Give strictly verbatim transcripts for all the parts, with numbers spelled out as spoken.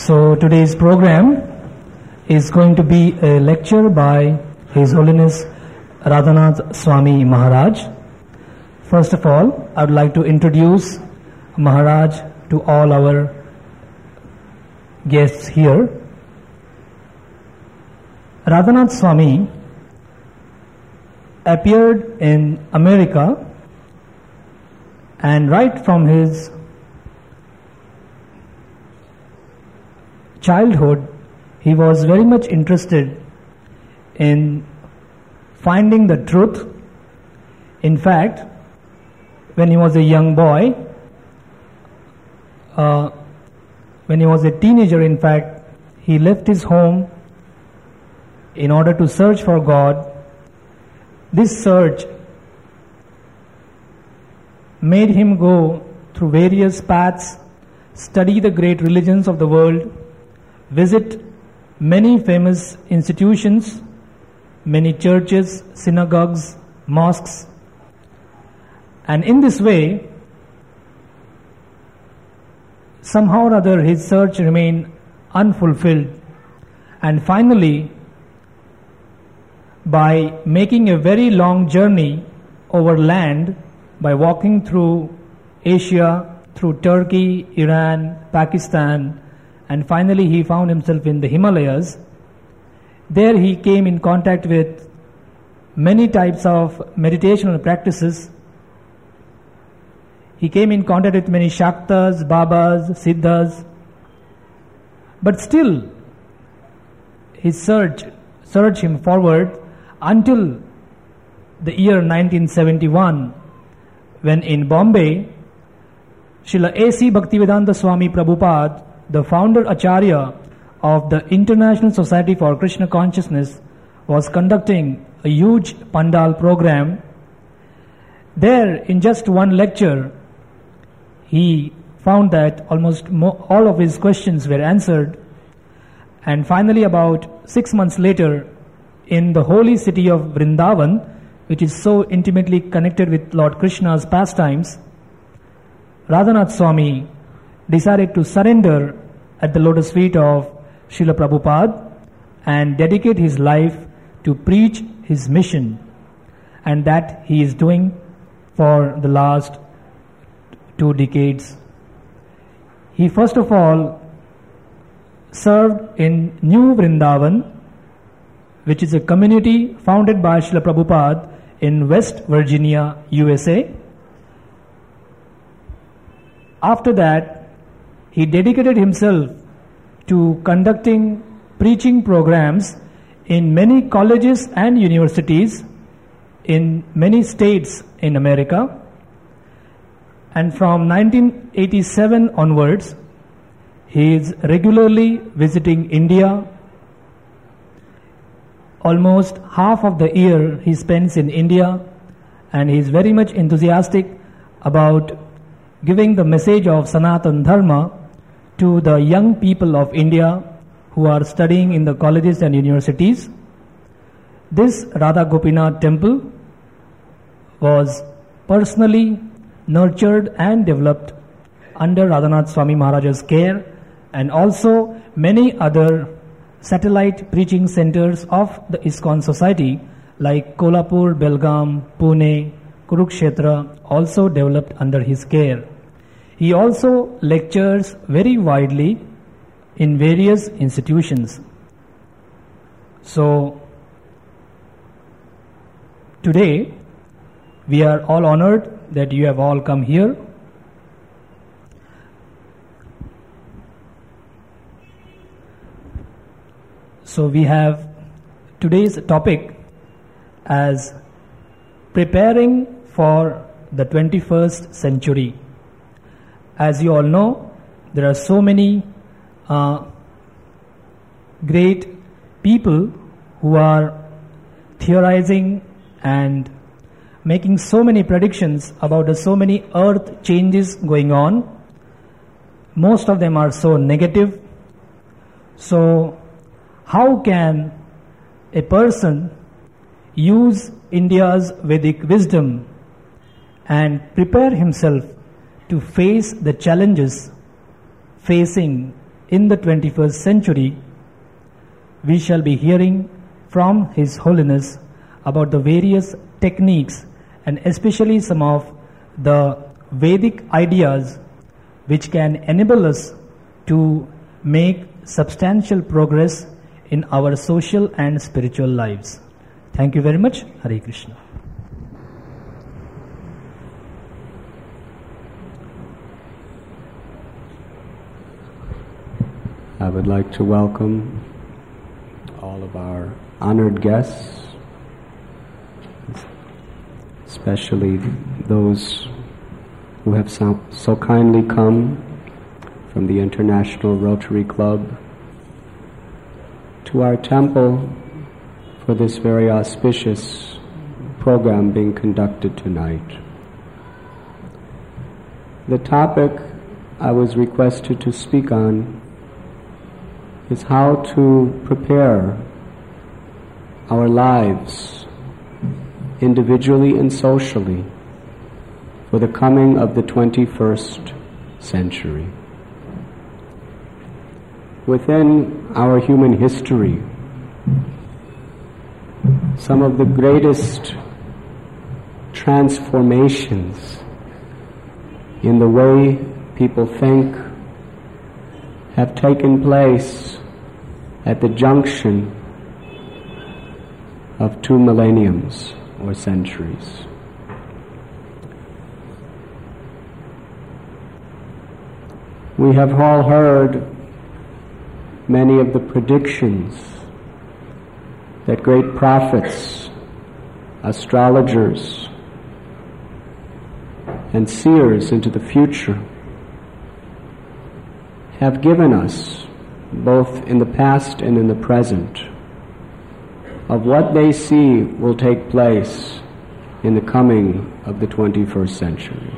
So today's program is going to be a lecture by His Holiness Radhanath Swami Maharaj. First of all, I would like to introduce Maharaj to all our guests here. Radhanath Swami appeared in America, and right from his childhood, he was very much interested in finding the truth. In fact, when he was a young boy, uh, when he was a teenager, in fact, he left his home in order to search for God. This search made him go through various paths, study the great religions of the world, visit many famous institutions, many churches, synagogues, mosques, and in this way, somehow or other his search remained unfulfilled. And finally, by making a very long journey over land, by walking through Asia, through Turkey, Iran, Pakistan, and finally he found himself in the Himalayas. There he came in contact with many types of meditational practices. He came in contact with many Shaktas, Babas, Siddhas. But still, his search surged him forward until the year nineteen seventy-one, when in Bombay, Srila A C Bhaktivedanta Swami Prabhupada, the founder Acharya of the International Society for Krishna Consciousness, was conducting a huge Pandal program. There, in just one lecture, he found that almost mo- all of his questions were answered. And finally, about six months later, in the holy city of Vrindavan, which is so intimately connected with Lord Krishna's pastimes, Radhanath Swami decided to surrender at the lotus feet of Srila Prabhupada and dedicate his life to preach his mission, and that he is doing for the last two decades. He first of all served in New Vrindavan, which is a community founded by Srila Prabhupada in West Virginia, U S A. After that, he dedicated himself to conducting preaching programs in many colleges and universities in many states in America. And from nineteen eighty-seven onwards, he is regularly visiting India. Almost half of the year he spends in India, and he is very much enthusiastic about giving the message of Sanatana Dharma to the young people of India who are studying in the colleges and universities. This Radha Gopinath temple was personally nurtured and developed under Radhanath Swami Maharaj's care, and also many other satellite preaching centers of the ISKCON society like Kolhapur, Belgaum, Pune, Kurukshetra also developed under his care. He also lectures very widely in various institutions. So today we are all honored that you have all come here. So we have today's topic as preparing for the twenty-first century. As you all know, there are so many uh, great people who are theorizing and making so many predictions about the so many earth changes going on. Most of them are so negative. So how can a person use India's Vedic wisdom and prepare himself to face the challenges facing in the twenty-first century, we shall be hearing from His Holiness about the various techniques and especially some of the Vedic ideas which can enable us to make substantial progress in our social and spiritual lives. Thank you very much. Hare Krishna. I would like to welcome all of our honored guests, especially those who have so, so kindly come from the International Rotary Club to our temple for this very auspicious program being conducted tonight. The topic I was requested to speak on is how to prepare our lives, individually and socially, for the coming of the twenty-first century. Within our human history, some of the greatest transformations in the way people think have taken place at the junction of two millenniums or centuries. We have all heard many of the predictions that great prophets, astrologers, and seers into the future have given us, both in the past and in the present, of what they see will take place in the coming of the twenty-first century.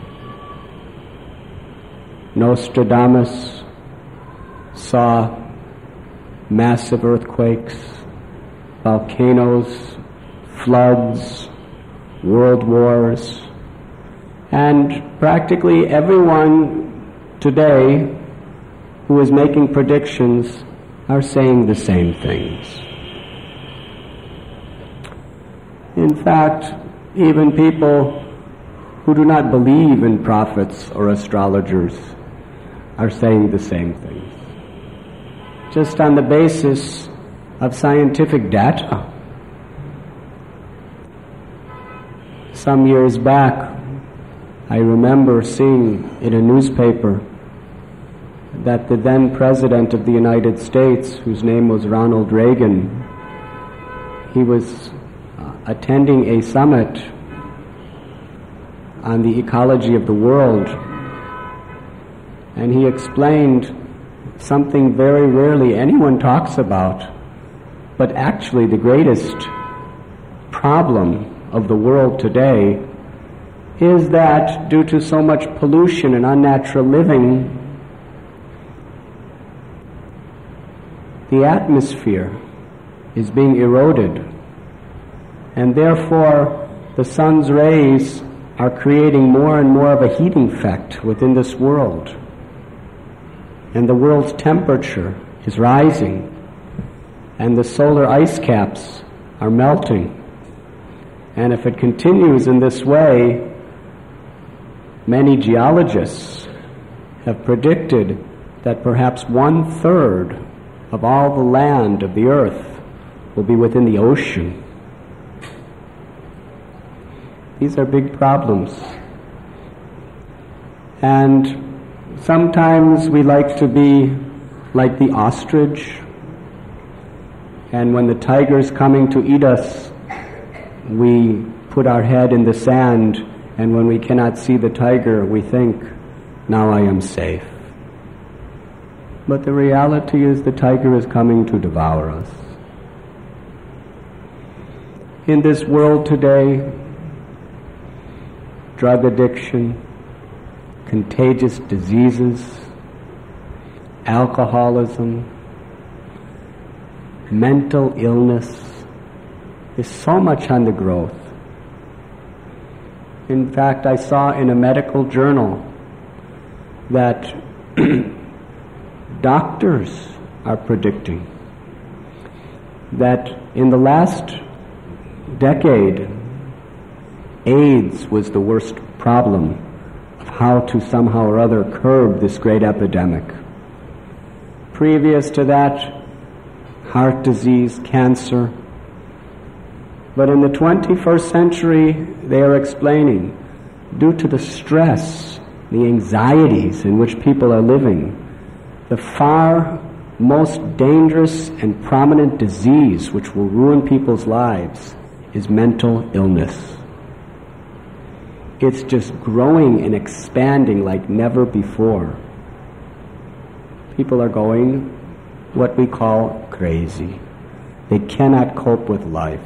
Nostradamus saw massive earthquakes, volcanoes, floods, world wars, and practically everyone today who is making predictions are saying the same things. In fact, even people who do not believe in prophets or astrologers are saying the same things, just on the basis of scientific data. Some years back, I remember seeing in a newspaper that the then President of the United States, whose name was Ronald Reagan, he was uh, attending a summit on the ecology of the world, and he explained something very rarely anyone talks about, but actually the greatest problem of the world today is that due to so much pollution and unnatural living, the atmosphere is being eroded, and therefore the sun's rays are creating more and more of a heating effect within this world. And the world's temperature is rising, and the solar ice caps are melting. And if it continues in this way, many geologists have predicted that perhaps one-third of all the land of the earth will be within the ocean. These are big problems. And sometimes we like to be like the ostrich, and when the tiger's coming to eat us, we put our head in the sand, and when we cannot see the tiger, we think, now I am safe. But the reality is the tiger is coming to devour us. In this world today, drug addiction, contagious diseases, alcoholism, mental illness is so much on the growth. In fact, I saw in a medical journal that doctors are predicting that in the last decade, AIDS was the worst problem of how to somehow or other curb this great epidemic. Previous to that, heart disease, cancer. But in the twenty-first century, they are explaining, due to the stress, the anxieties in which people are living, the far most dangerous and prominent disease which will ruin people's lives is mental illness. It's just growing and expanding like never before. People are going what we call crazy. They cannot cope with life.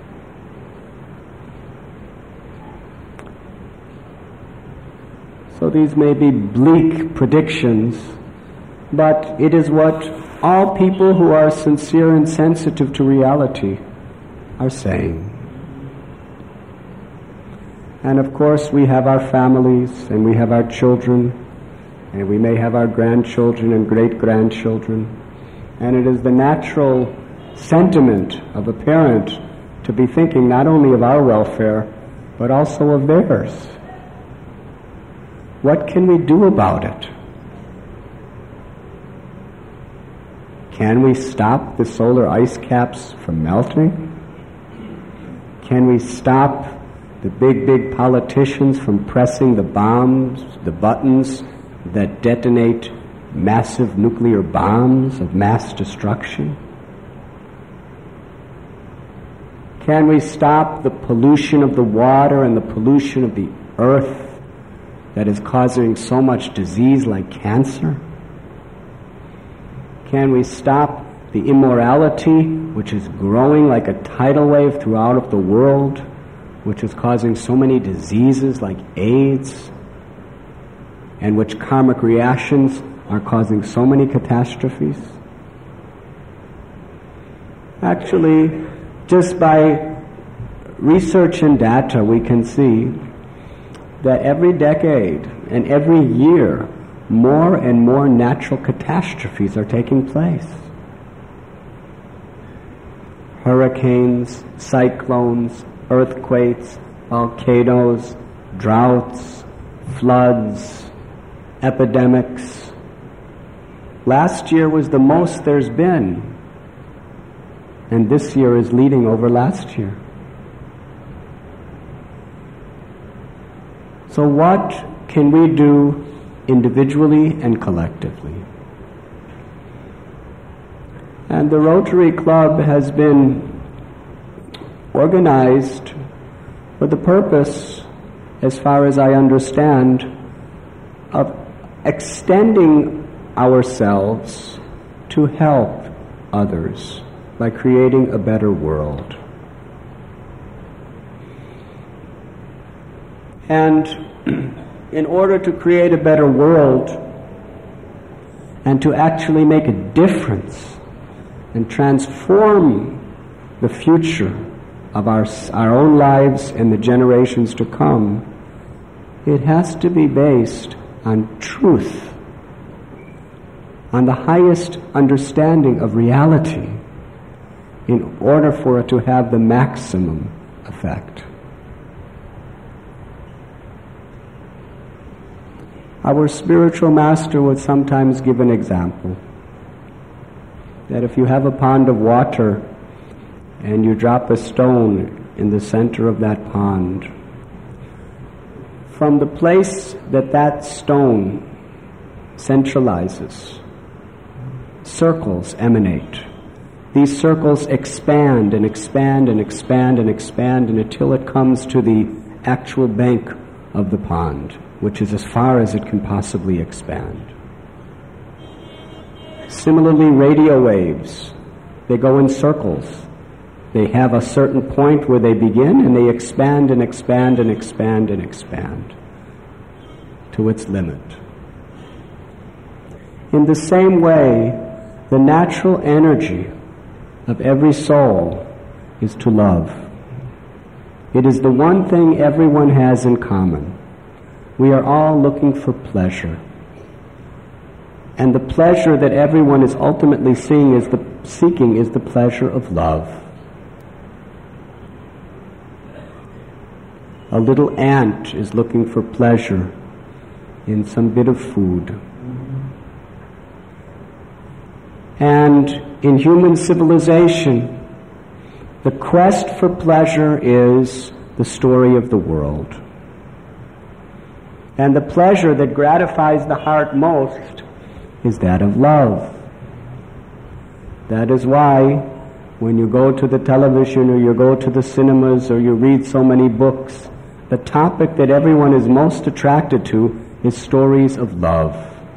So these may be bleak predictions, but it is what all people who are sincere and sensitive to reality are saying. And of course we have our families and we have our children and we may have our grandchildren and great-grandchildren, and it is the natural sentiment of a parent to be thinking not only of our welfare but also of theirs. What can we do about it? Can we stop the solar ice caps from melting? Can we stop the big, big politicians from pressing the bombs, the buttons that detonate massive nuclear bombs of mass destruction? Can we stop the pollution of the water and the pollution of the earth that is causing so much disease like cancer? Can we stop the immorality which is growing like a tidal wave throughout of the world, which is causing so many diseases like AIDS, and which karmic reactions are causing so many catastrophes? Actually, just by research and data, we can see that every decade and every year, more and more natural catastrophes are taking place. Hurricanes, cyclones, earthquakes, volcanoes, droughts, floods, epidemics. Last year was the most there's been, and this year is leading over last year. So what can we do individually and collectively? And the Rotary Club has been organized for the purpose, as far as I understand, of extending ourselves to help others by creating a better world. And in order to create a better world and to actually make a difference and transform the future of our, our own lives and the generations to come, it has to be based on truth, on the highest understanding of reality, in order for it to have the maximum effect. Our spiritual master would sometimes give an example that if you have a pond of water and you drop a stone in the center of that pond, from the place that that stone centralizes, circles emanate. These circles expand and expand and expand and expand and until it comes to the actual bank of the pond, which is as far as it can possibly expand. Similarly, radio waves, they go in circles. They have a certain point where they begin and they expand and expand and expand and expand to its limit. In the same way, the natural energy of every soul is to love. It is the one thing everyone has in common. We are all looking for pleasure. And the pleasure that everyone is ultimately seeing is the, seeking is the pleasure of love. A little ant is looking for pleasure in some bit of food. And in human civilization, the quest for pleasure is the story of the world. And the pleasure that gratifies the heart most is that of love. That is why when you go to the television or you go to the cinemas or you read so many books, the topic that everyone is most attracted to is stories of love.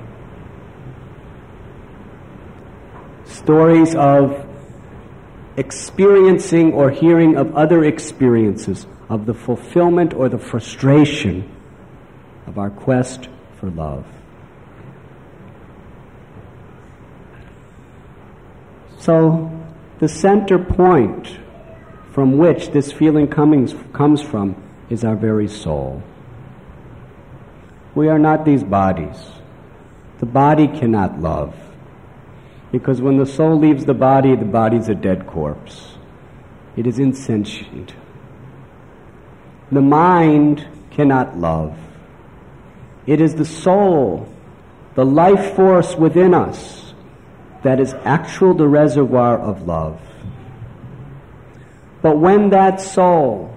Stories of experiencing or hearing of other experiences, of the fulfillment or the frustration of our quest for love. So, the center point from which this feeling comings, comes from is our very soul. We are not these bodies. The body cannot love. Because when the soul leaves the body, the body is a dead corpse. It is insentient. The mind cannot love. It is the soul, the life force within us, that is actual the reservoir of love. But when that soul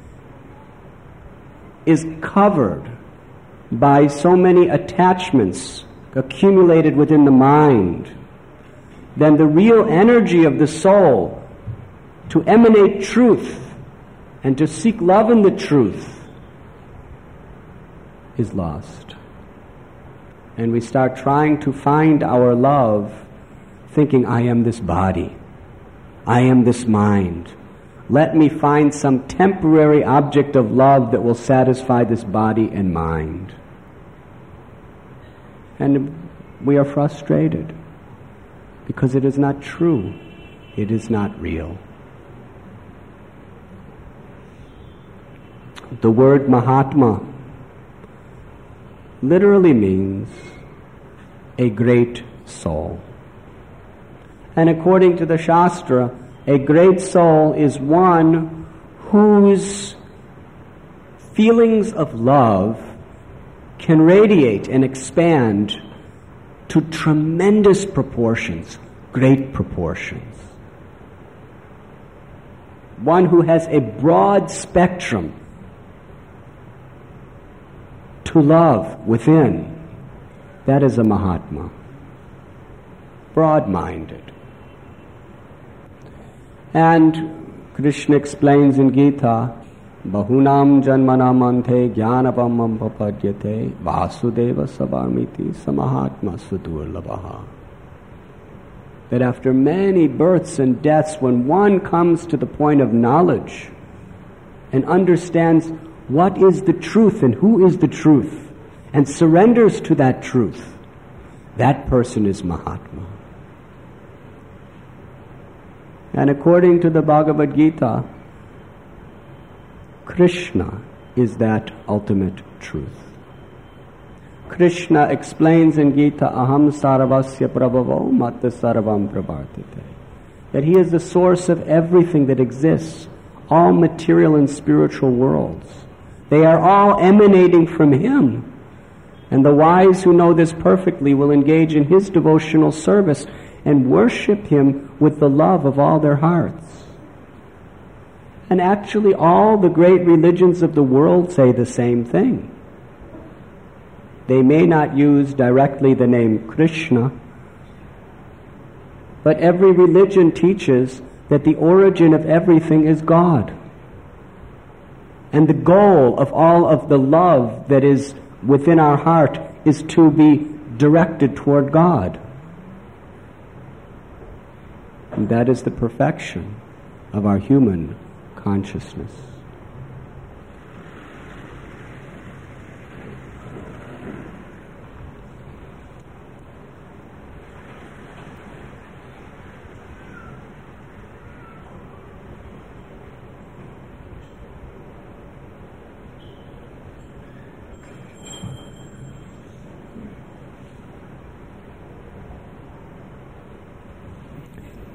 is covered by so many attachments accumulated within the mind, then the real energy of the soul to emanate truth and to seek love in the truth is lost. And we start trying to find our love thinking, I am this body, I am this mind. Let me find some temporary object of love that will satisfy this body and mind. And we are frustrated because it is not true. It is not real. The word Mahatma literally means a great soul. And according to the Shastra, a great soul is one whose feelings of love can radiate and expand to tremendous proportions, great proportions. One who has a broad spectrum to love within, that is a Mahatma. Broad-minded. And Krishna explains in Gita, Bahunam janmanam ante jnanapam papadyate vasudeva savarmiti samahatma sudurlabhaha. That after many births and deaths, when one comes to the point of knowledge and understands what is the truth and who is the truth and surrenders to that truth, that person is Mahatma. And according to the Bhagavad Gita, Krishna is that ultimate truth. Krishna explains in Gita, Aham sarvasya prabhavo matta sarvam prabhartate, that he is the source of everything that exists, all material and spiritual worlds. They are all emanating from him. And the wise who know this perfectly will engage in his devotional service and worship him with the love of all their hearts. And actually all the great religions of the world say the same thing. They may not use directly the name Krishna, but every religion teaches that the origin of everything is God. And the goal of all of the love that is within our heart is to be directed toward God. And that is the perfection of our human consciousness.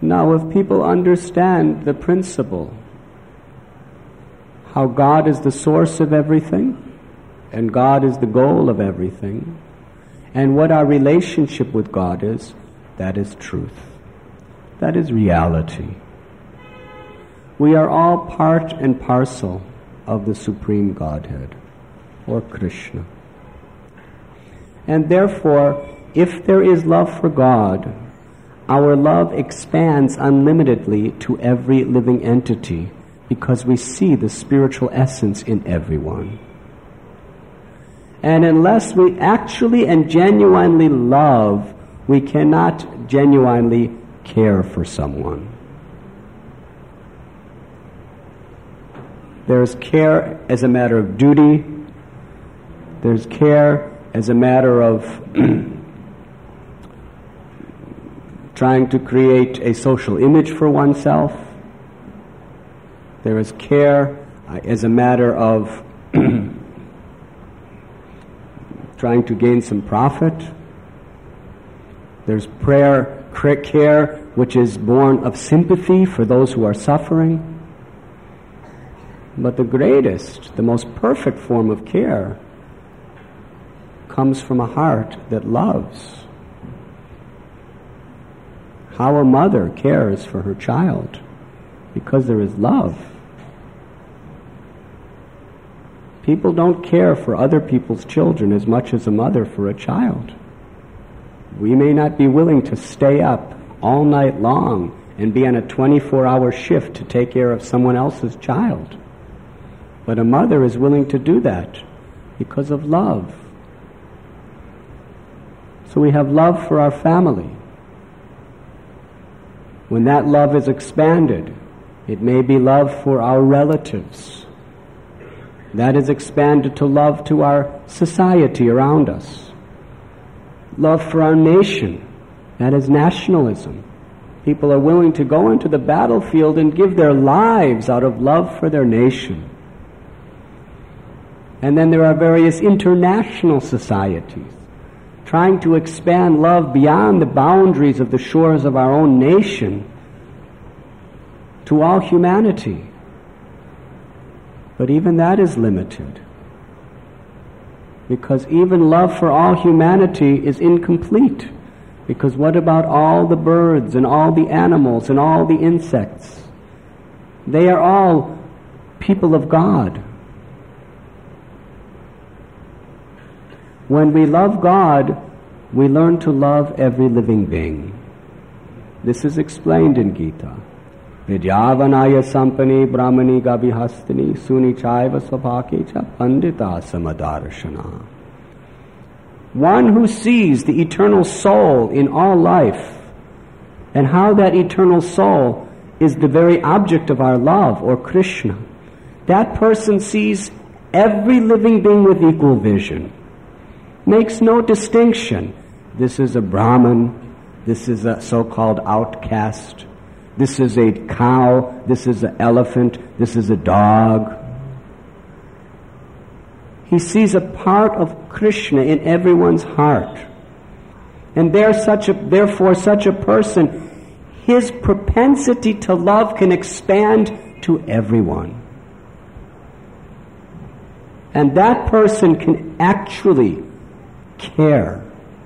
Now, if people understand the principle, how God is the source of everything, and God is the goal of everything, and what our relationship with God is, that is truth. That is reality. We are all part and parcel of the Supreme Godhead, or Krishna. And therefore, if there is love for God, our love expands unlimitedly to every living entity, because we see the spiritual essence in everyone. And unless we actually and genuinely love, we cannot genuinely care for someone. There's care as a matter of duty. There's care as a matter of trying to create a social image for oneself. There is care as a matter of trying to gain some profit. There's prayer, care, which is born of sympathy for those who are suffering. But the greatest, the most perfect form of care comes from a heart that loves. How a mother cares for her child, because there is love. People don't care for other people's children as much as a mother for a child. We may not be willing to stay up all night long and be on a twenty-four hour shift to take care of someone else's child. But a mother is willing to do that because of love. So we have love for our family. When that love is expanded, it may be love for our relatives. That is expanded to love to our society around us. Love for our nation. That is nationalism. People are willing to go into the battlefield and give their lives out of love for their nation. And then there are various international societies trying to expand love beyond the boundaries of the shores of our own nation to all humanity. But even that is limited, because even love for all humanity is incomplete. Because what about all the birds and all the animals and all the insects? They are all people of God. When we love God, we learn to love every living being. This is explained in Gita. Vidyavanaya sampani brahmani gabihastini suni chaiva svabhaki cha pandita samadarshana. One who sees the eternal soul in all life, and how that eternal soul is the very object of our love, or Krishna, that person sees every living being with equal vision. Makes no distinction. This is a Brahmin, this is a so-called outcast, this is a cow, this is an elephant, this is a dog. He sees a part of Krishna in everyone's heart. And there such a, therefore such a person, his propensity to love can expand to everyone. And that person can actually care.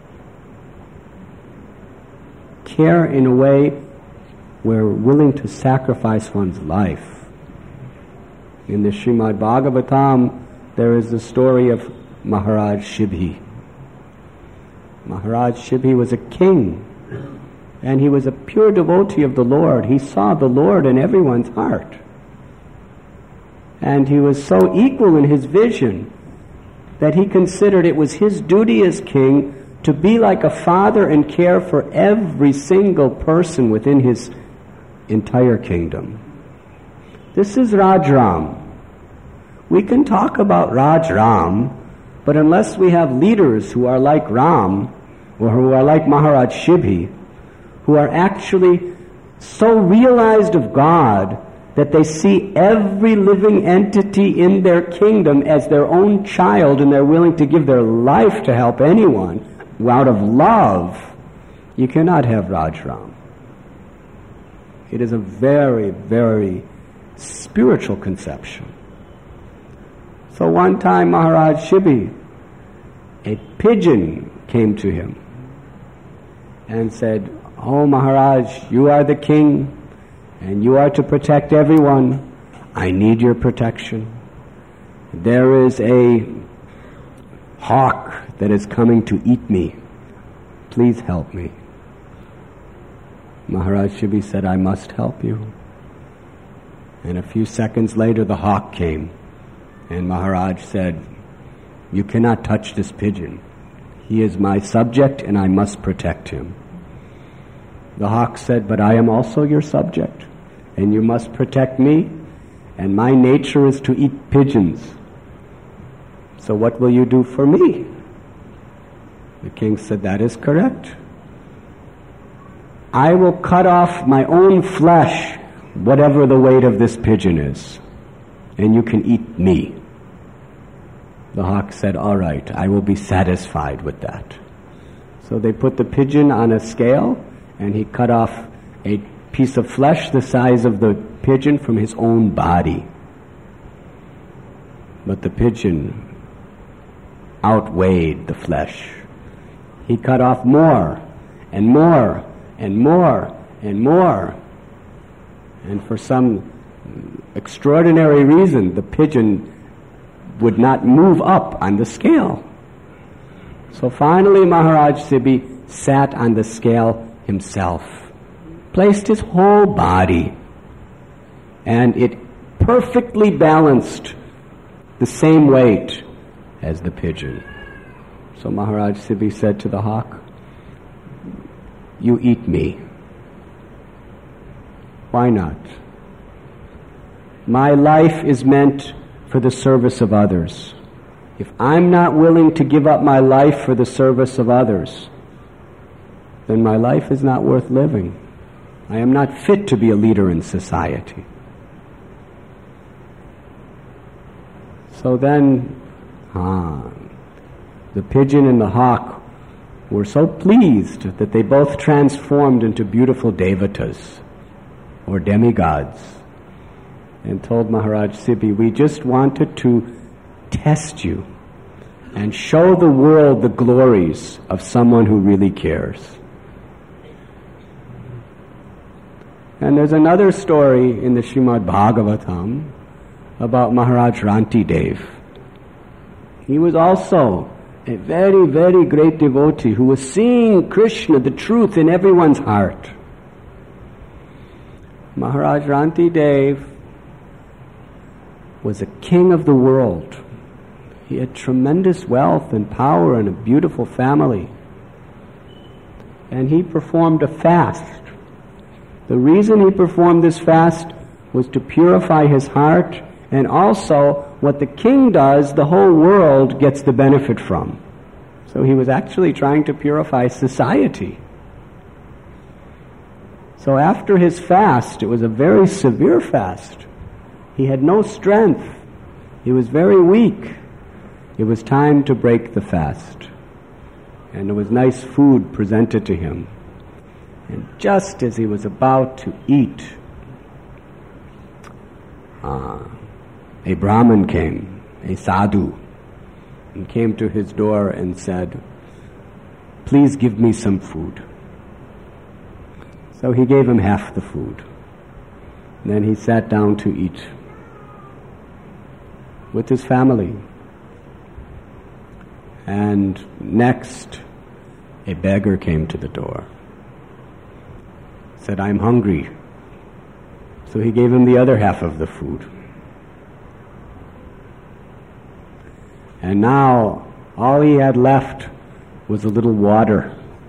Care in a way where we're willing to sacrifice one's life. In the Srimad Bhagavatam, there is the story of Maharaj Shibhi. Maharaj Shibhi was a king, and he was a pure devotee of the Lord. He saw the Lord in everyone's heart. And he was so equal in his vision that he considered it was his duty as king to be like a father and care for every single person within his entire kingdom. This is Rajram. We can talk about Rajram, but unless we have leaders who are like Ram, or who are like Maharaj Shibhi, who are actually so realized of God that they see every living entity in their kingdom as their own child, and they're willing to give their life to help anyone out of love, you cannot have Rajram. It is a very, very spiritual conception. So one time Maharaj Shibi, a pigeon came to him and said, "Oh Maharaj, you are the king and you are to protect everyone. I need your protection. There is a hawk that is coming to eat me. Please help me." Maharaj Shibi said, "I must help you." And a few seconds later the hawk came, and Maharaj said, "You cannot touch this pigeon. He is my subject and I must protect him." The hawk said, "But I am also your subject and you must protect me, and my nature is to eat pigeons. So what will you do for me?" The king said, "That is correct. I will cut off my own flesh, whatever the weight of this pigeon is, and you can eat me." The hawk said, "All right, I will be satisfied with that." So they put the pigeon on a scale, and he cut off a piece of flesh the size of the pigeon from his own body. But the pigeon outweighed the flesh. He cut off more and more and more and more. And for some extraordinary reason, the pigeon would not move up on the scale. So finally Maharaj Shibi sat on the scale himself, placed his whole body, and it perfectly balanced the same weight as the pigeon. So Maharaj Shibi said to the hawk, "You eat me." Why not? My life is meant for the service of others. If I'm not willing to give up my life for the service of others, then my life is not worth living. I am not fit to be a leader in society. So then, ah, the pigeon and the hawk were so pleased that they both transformed into beautiful devatas, or demigods, and told Maharaj Shibi, "We just wanted to test you and show the world the glories of someone who really cares." And there's another story in the Srimad Bhagavatam about Maharaj Rantidev. He was also a very, very great devotee who was seeing Krishna, the truth, in everyone's heart. Maharaj Rantidev was a king of the world. He had tremendous wealth and power and a beautiful family. And he performed a fast. The reason he performed this fast was to purify his heart, and also what the king does, the whole world gets the benefit from. So he was actually trying to purify society. So after his fast, it was a very severe fast. He had no strength. He was very weak. It was time to break the fast. And there was nice food presented to him. And just as he was about to eat, uh, a Brahmin came, a sadhu, and came to his door and said, "Please give me some food." So he gave him half the food. Then he sat down to eat with his family. And next, a beggar came to the door. Said, "I'm hungry." So he gave him the other half of the food. And now, all he had left was a little water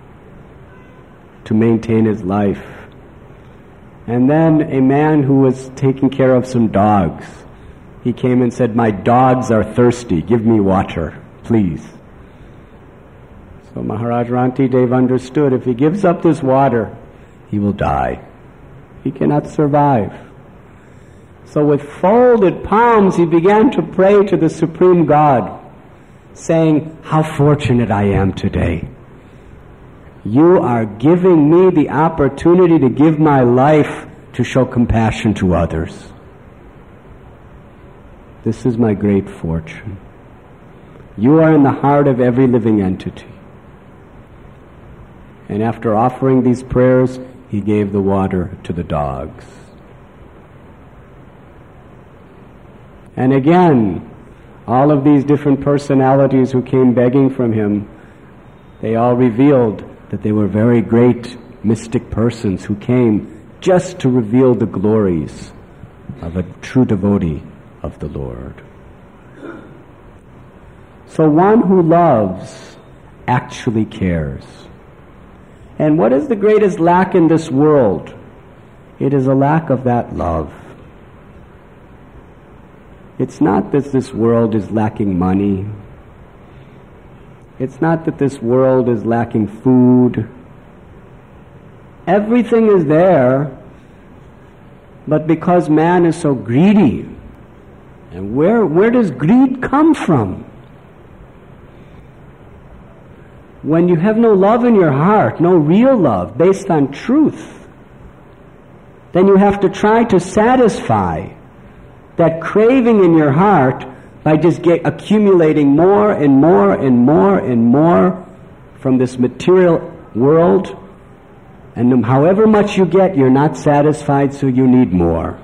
to maintain his life. And then a man who was taking care of some dogs, he came and said, "My dogs are thirsty, give me water, please." So Maharaj Rantidev understood, if he gives up this water, he will die. He cannot survive. So with folded palms, he began to pray to the Supreme God, saying, "How fortunate I am today. You are giving me the opportunity to give my life to show compassion to others. This is my great fortune. You are in the heart of every living entity. And after offering these prayers, he gave the water to the dogs. And again, all of these different personalities who came begging from him, they all revealed that they were very great mystic persons who came just to reveal the glories of a true devotee of the Lord. So one who loves actually cares. And what is the greatest lack in this world? It is a lack of that love. It's not that this world is lacking money. It's not that this world is lacking food. Everything is there, but because man is so greedy, and where, where does greed come from? When you have no love in your heart, no real love based on truth, then you have to try to satisfy that craving in your heart by just get accumulating more and more and more and more from this material world. And however much you get, you're not satisfied, so you need more.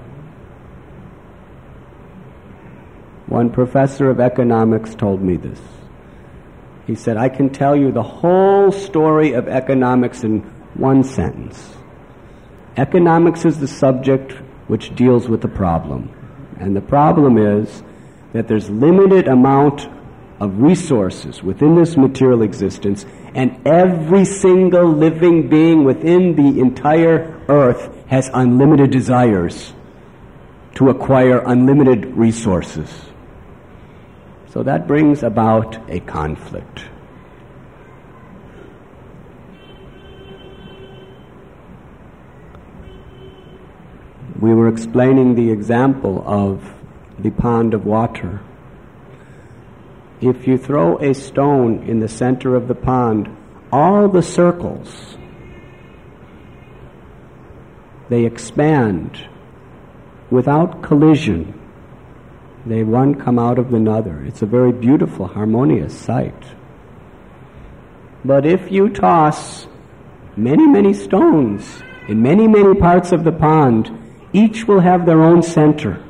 One professor of economics told me this. He said, I can tell you the whole story of economics in one sentence. Economics is the subject which deals with the problem. And the problem is that there's limited amount of resources within this material existence, and every single living being within the entire earth has unlimited desires to acquire unlimited resources. So that brings about a conflict. We were explaining the example of the pond of water. If you throw a stone in the center of the pond, all the circles, they expand without collision. They one come out of another. It's a very beautiful, harmonious sight. But if you toss many, many stones in many, many parts of the pond, each will have their own center.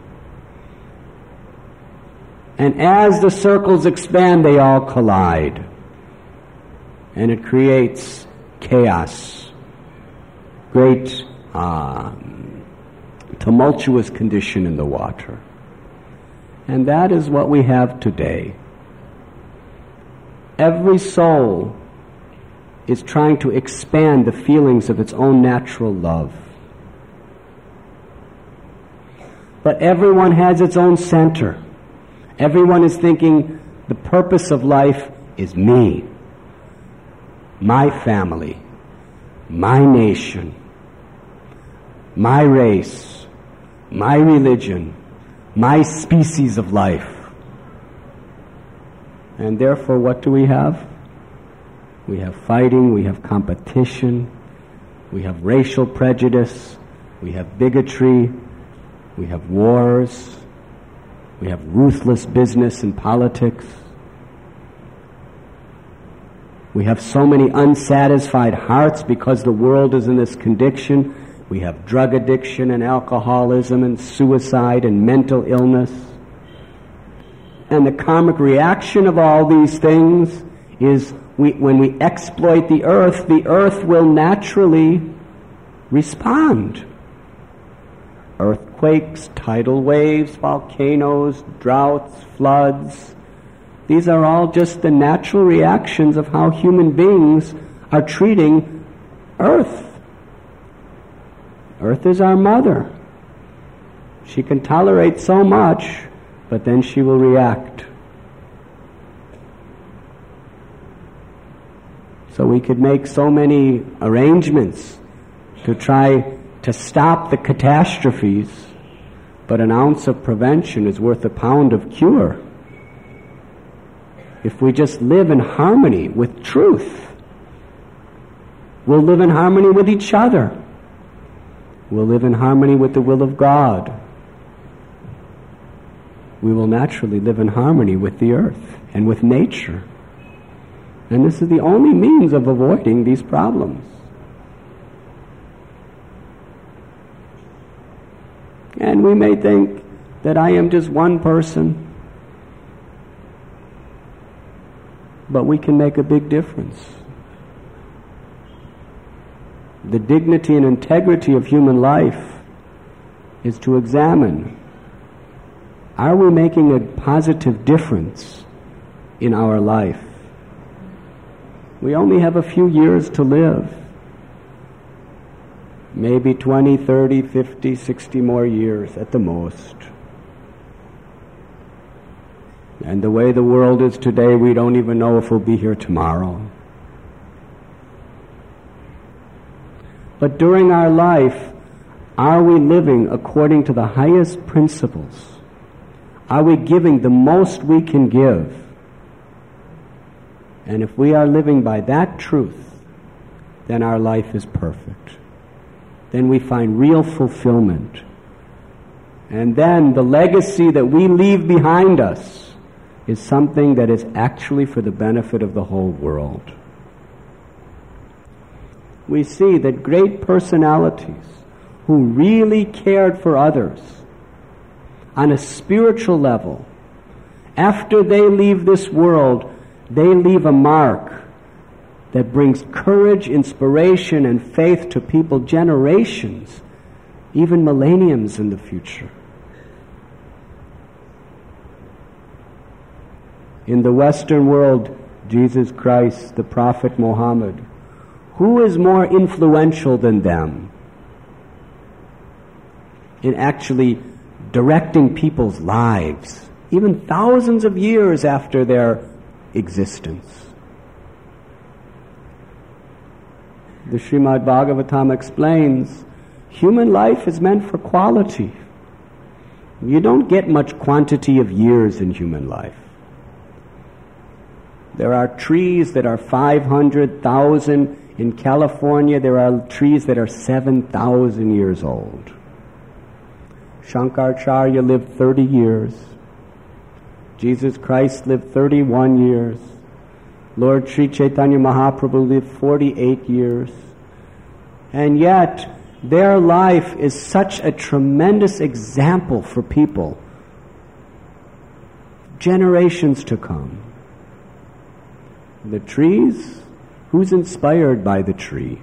And as the circles expand, they all collide. And it creates chaos, great um, tumultuous condition in the water. And that is what we have today. Every soul is trying to expand the feelings of its own natural love. But everyone has its own center. Everyone is thinking the purpose of life is me, my family, my nation, my race, my religion, my species of life. And therefore, what do we have? We have fighting, we have competition, we have racial prejudice, we have bigotry, we have wars, we have ruthless business and politics. We have so many unsatisfied hearts because the world is in this condition. We have drug addiction and alcoholism and suicide and mental illness. And the karmic reaction of all these things is we, when we exploit the earth, the earth will naturally respond. Earthquakes, tidal waves, volcanoes, droughts, floods. These are all just the natural reactions of how human beings are treating earth. Earth is our mother. She can tolerate so much, but then she will react. So we could make so many arrangements to try to stop the catastrophes, but an ounce of prevention is worth a pound of cure. If we just live in harmony with truth, we'll live in harmony with each other. We'll live in harmony with the will of God. We will naturally live in harmony with the earth and with nature. And this is the only means of avoiding these problems. And we may think that I am just one person, but we can make a big difference. The dignity and integrity of human life is to examine, are we making a positive difference in our life? We only have a few years to live. Maybe twenty, thirty, fifty, sixty more years at the most. And the way the world is today, we don't even know if we'll be here tomorrow. But during our life, are we living according to the highest principles? Are we giving the most we can give? And if we are living by that truth, then our life is perfect. Then we find real fulfillment. And then the legacy that we leave behind us is something that is actually for the benefit of the whole world. We see that great personalities who really cared for others on a spiritual level, after they leave this world, they leave a mark that brings courage, inspiration, and faith to people generations, even millenniums in the future. In the Western world, Jesus Christ, the Prophet Muhammad, who is more influential than them in actually directing people's lives, even thousands of years after their existence? The Srimad Bhagavatam explains, human life is meant for quality. You don't get much quantity of years in human life. There are trees that are five hundred thousand. In California, there are trees that are seven thousand years old. Shankaracharya lived thirty years. Jesus Christ lived thirty-one years. Lord Sri Chaitanya Mahaprabhu lived forty-eight years. And yet, their life is such a tremendous example for people, generations to come. The trees, who's inspired by the tree?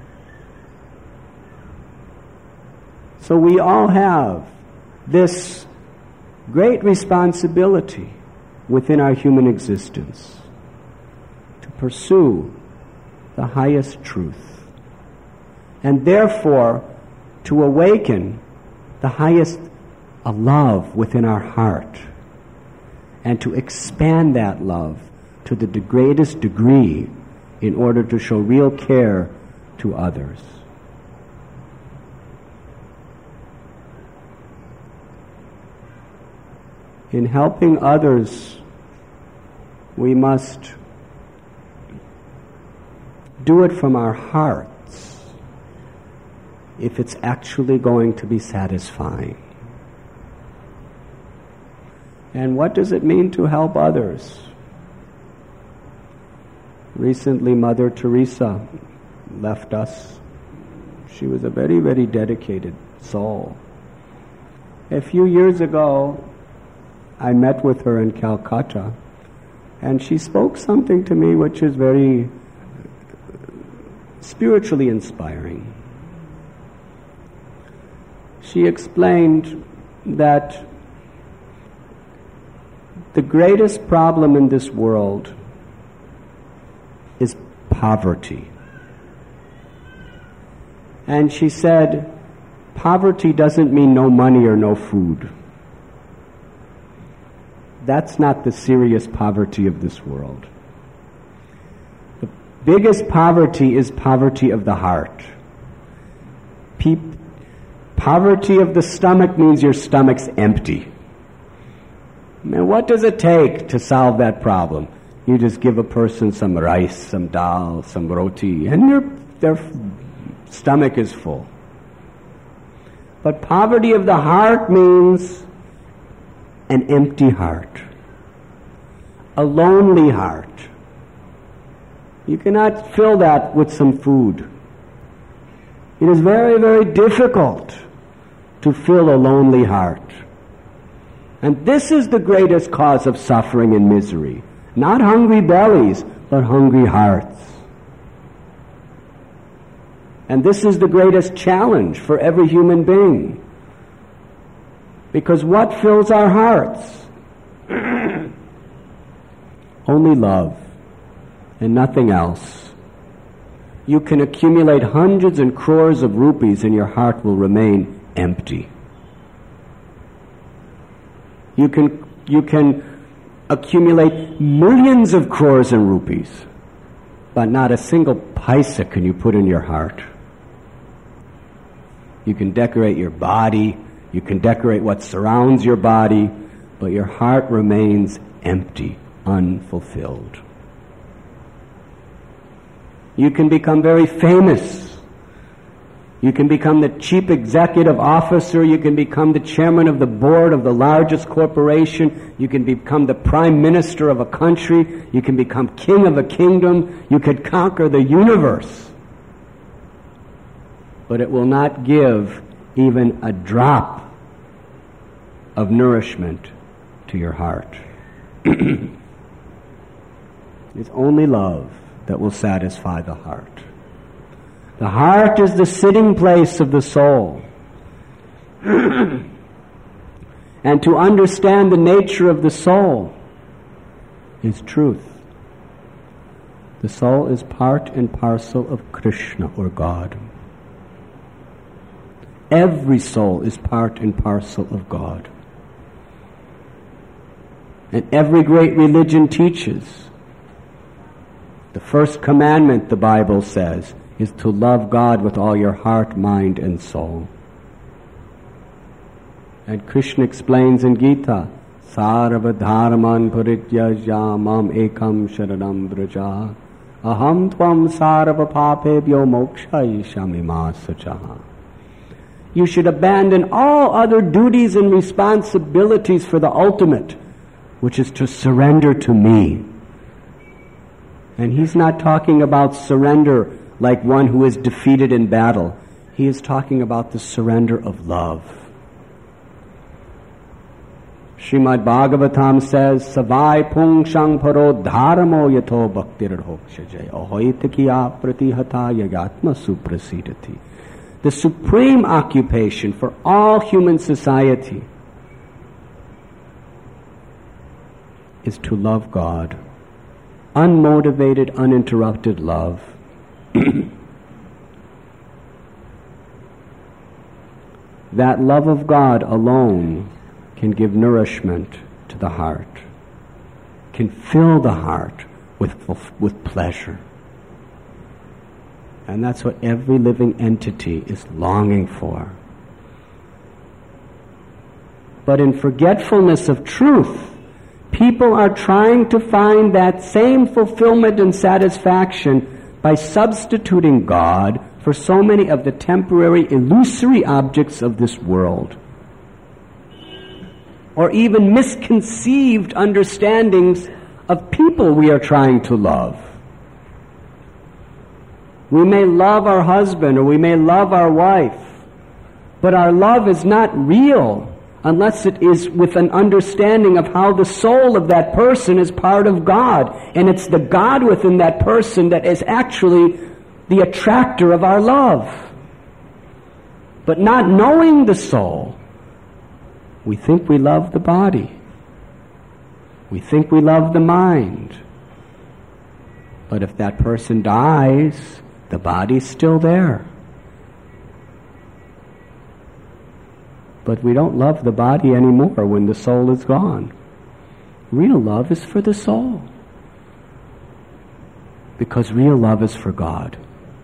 So we all have this great responsibility within our human existence to pursue the highest truth, and therefore to awaken the highest love within our heart, and to expand that love to the greatest degree in order to show real care to others. In helping others, we must do it from our hearts if it's actually going to be satisfying. And what does it mean to help others? Recently, Mother Teresa left us. She was a very, very dedicated soul. A few years ago, I met with her in Calcutta, and she spoke something to me which is very spiritually inspiring. She explained that the greatest problem in this world is poverty. And she said, poverty doesn't mean no money or no food. That's not the serious poverty of this world. The biggest poverty is poverty of the heart. Pe- poverty of the stomach means your stomach's empty. Now, what does it take to solve that problem? You just give a person some rice, some dal, some roti, and their, their stomach is full. But poverty of the heart means an empty heart, a lonely heart. You cannot fill that with some food. It is very, very difficult to fill a lonely heart. And this is the greatest cause of suffering and misery. Not hungry bellies, but hungry hearts. And this is the greatest challenge for every human being. Because what fills our hearts? Only love and nothing else. You can accumulate hundreds and crores of rupees and your heart will remain empty. You can, you can accumulate millions of crores and rupees, but not a single paisa can you put in your heart. You can decorate your body, you can decorate what surrounds your body, but your heart remains empty, unfulfilled. You can become very famous. You can become the chief executive officer. You can become the chairman of the board of the largest corporation. You can become the prime minister of a country. You can become king of a kingdom. You could conquer the universe. But it will not give even a drop of nourishment to your heart. It's only love that will satisfy the heart. The heart is the sitting place of the soul. And to understand the nature of the soul is truth. The soul is part and parcel of Krishna or God. Every soul is part and parcel of God. And every great religion teaches. The first commandment, the Bible says, is to love God with all your heart, mind, and soul. And Krishna explains in Gita, Sarva dharman parityajya mam ekam sharanam vraja aham tvam sarva papebhyo mokshayishami masachaha. You should abandon all other duties and responsibilities for the ultimate, which is to surrender to me. And he's not talking about surrender like one who is defeated in battle. He is talking about the surrender of love. Srimad Bhagavatam says, Savai pungshang paro dharamo yato bhaktirarhokshaje ahoitakiya pratihata yagatma suprasidati. The supreme occupation for all human society is to love God. Unmotivated, uninterrupted love. That love of God alone can give nourishment to the heart, can fill the heart with, with pleasure. And that's what every living entity is longing for. But in forgetfulness of truth, people are trying to find that same fulfillment and satisfaction by substituting God for so many of the temporary, illusory objects of this world. Or even misconceived understandings of people we are trying to love. We may love our husband or we may love our wife, but our love is not real unless it is with an understanding of how the soul of that person is part of God. And it's the God within that person that is actually the attractor of our love. But not knowing the soul, we think we love the body. We think we love the mind. But if that person dies, the body's still there. But we don't love the body anymore when the soul is gone. Real love is for the soul. Because real love is for God.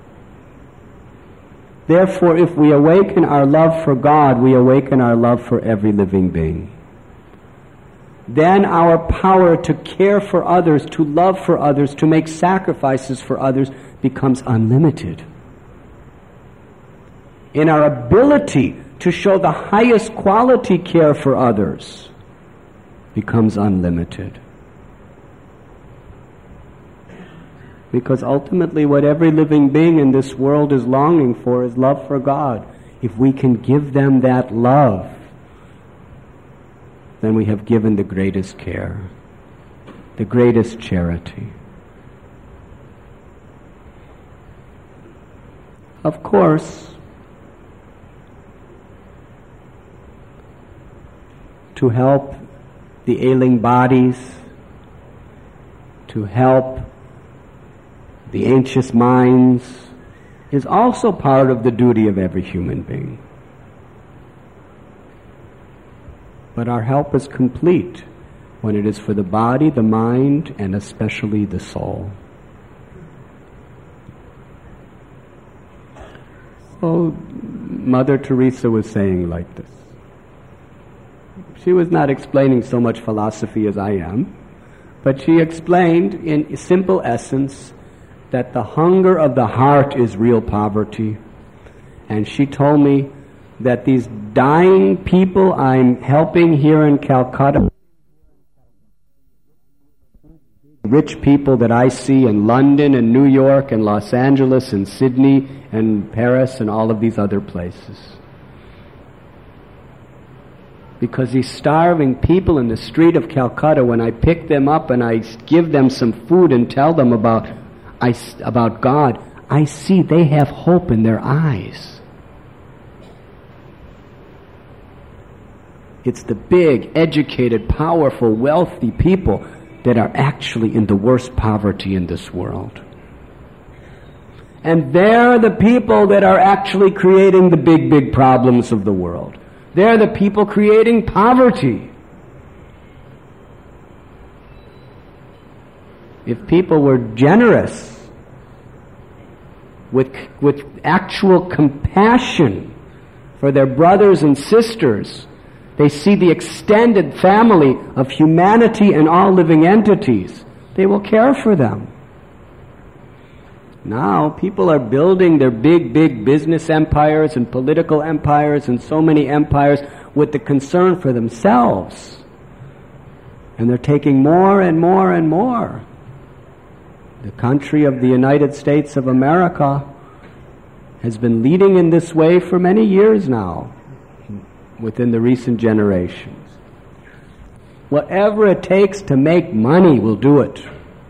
Therefore, if we awaken our love for God, we awaken our love for every living being. Then our power to care for others, to love for others, to make sacrifices for others becomes unlimited. In our ability to show the highest quality care for others becomes unlimited. Because ultimately what every living being in this world is longing for is love for God. If we can give them that love, then we have given the greatest care, the greatest charity. Of course, to help the ailing bodies, to help the anxious minds, is also part of the duty of every human being. But our help is complete when it is for the body, the mind, and especially the soul. So, Mother Teresa was saying like this. She was not explaining so much philosophy as I am, but she explained in simple essence that the hunger of the heart is real poverty. And she told me that these dying people I'm helping here in Calcutta, rich people that I see in London and New York and Los Angeles and Sydney and Paris and all of these other places. Because these starving people in the street of Calcutta, when I pick them up and I give them some food and tell them about, I, about God, I see they have hope in their eyes. It's the big, educated, powerful, wealthy people that are actually in the worst poverty in this world. And they're the people that are actually creating the big, big problems of the world. They're the people creating poverty. If people were generous with, with actual compassion for their brothers and sisters, they see the extended family of humanity and all living entities, they will care for them. Now, people are building their big, big business empires and political empires and so many empires with the concern for themselves. And they're taking more and more and more. The country of the United States of America has been leading in this way for many years now, within the recent generations. Whatever it takes to make money, we'll do it.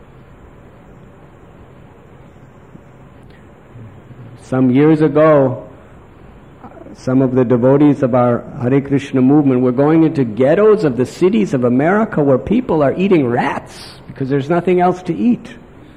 Some years ago, some of the devotees of our Hare Krishna movement were going into ghettos of the cities of America where people are eating rats because there's nothing else to eat.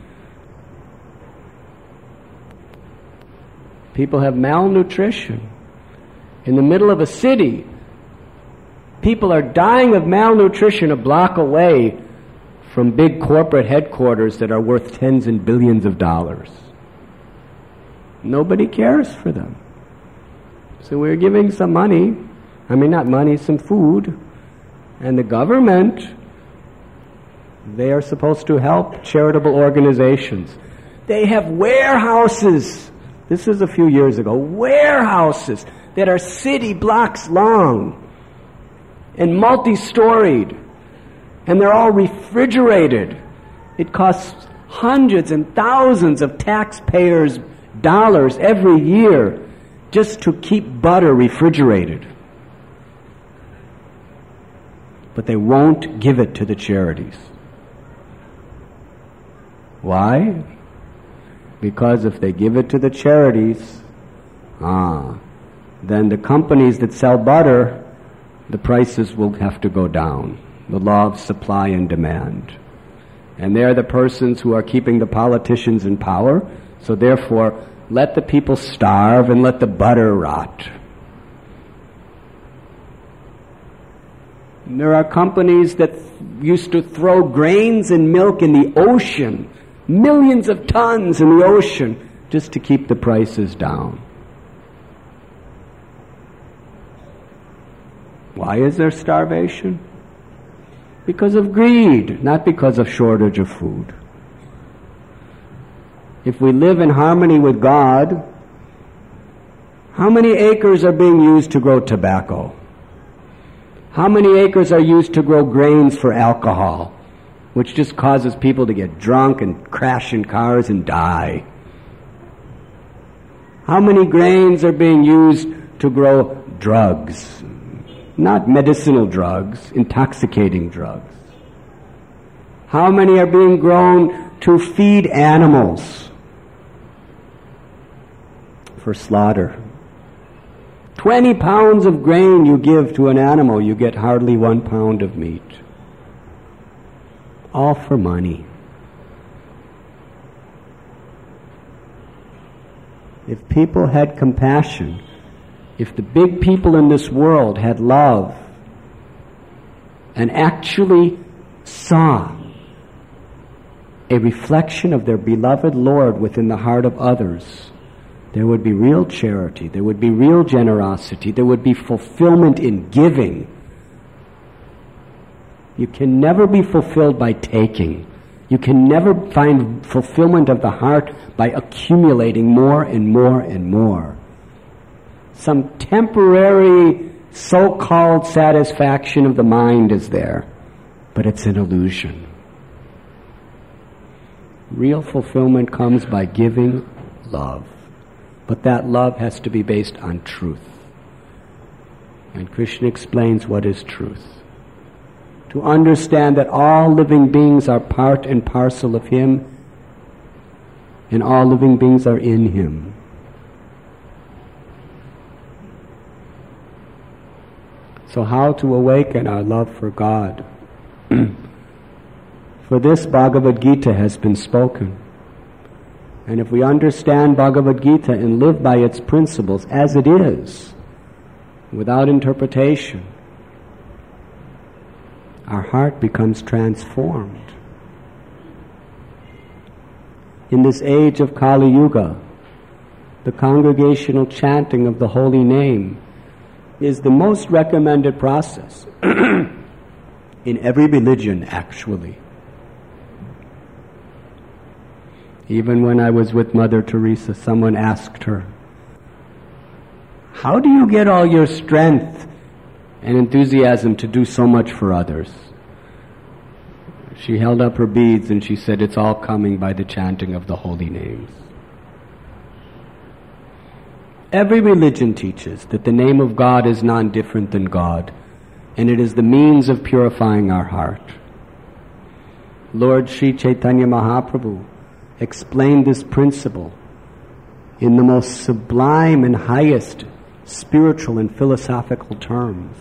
People have malnutrition. In the middle of a city, people are dying of malnutrition a block away from big corporate headquarters that are worth tens and billions of dollars. Nobody cares for them. So we're giving some money, I mean not money, some food, and the government, they are supposed to help charitable organizations. They have warehouses, this is a few years ago, warehouses that are city blocks long and multi-storied, and they're all refrigerated. It costs hundreds and thousands of taxpayers' dollars every year just to keep butter refrigerated. But they won't give it to the charities. Why? Because if they give it to the charities, ah, then the companies that sell butter, the prices will have to go down. The law of supply and demand. And they're the persons who are keeping the politicians in power, so therefore, let the people starve and let the butter rot. And there are companies that used to throw grains and milk in the ocean, millions of tons in the ocean, just to keep the prices down. Why is there starvation? Because of greed, not because of shortage of food. If we live in harmony with God, How many acres are being used to grow tobacco? How many acres are used to grow grains for alcohol, which just causes people to get drunk and crash in cars and die? How many grains are being used to grow drugs? Not medicinal drugs, intoxicating drugs. How many are being grown to feed animals for slaughter? Twenty pounds of grain you give to an animal, you get hardly one pound of meat. All for money. If people had compassion, if the big people in this world had love and actually saw a reflection of their beloved Lord within the heart of others, there would be real charity, there would be real generosity, there would be fulfillment in giving. You can never be fulfilled by taking. You can never find fulfillment of the heart by accumulating more and more and more. Some temporary so-called satisfaction of the mind is there, but it's an illusion. Real fulfillment comes by giving love. But that love has to be based on truth. And Krishna explains what is truth. To understand that all living beings are part and parcel of Him, and all living beings are in Him. So how to awaken our love for God? For this, Bhagavad Gita has been spoken. And if we understand Bhagavad Gita and live by its principles as it is, without interpretation, our heart becomes transformed. In this age of Kali Yuga, the congregational chanting of the holy name is the most recommended process in every religion, actually. Even when I was with Mother Teresa, someone asked her, "How do you get all your strength and enthusiasm to do so much for others?" She held up her beads and she said, "It's all coming by the chanting of the holy names." Every religion teaches that the name of God is non-different than God, and it is the means of purifying our heart. Lord Sri Chaitanya Mahaprabhu explained this principle in the most sublime and highest spiritual and philosophical terms.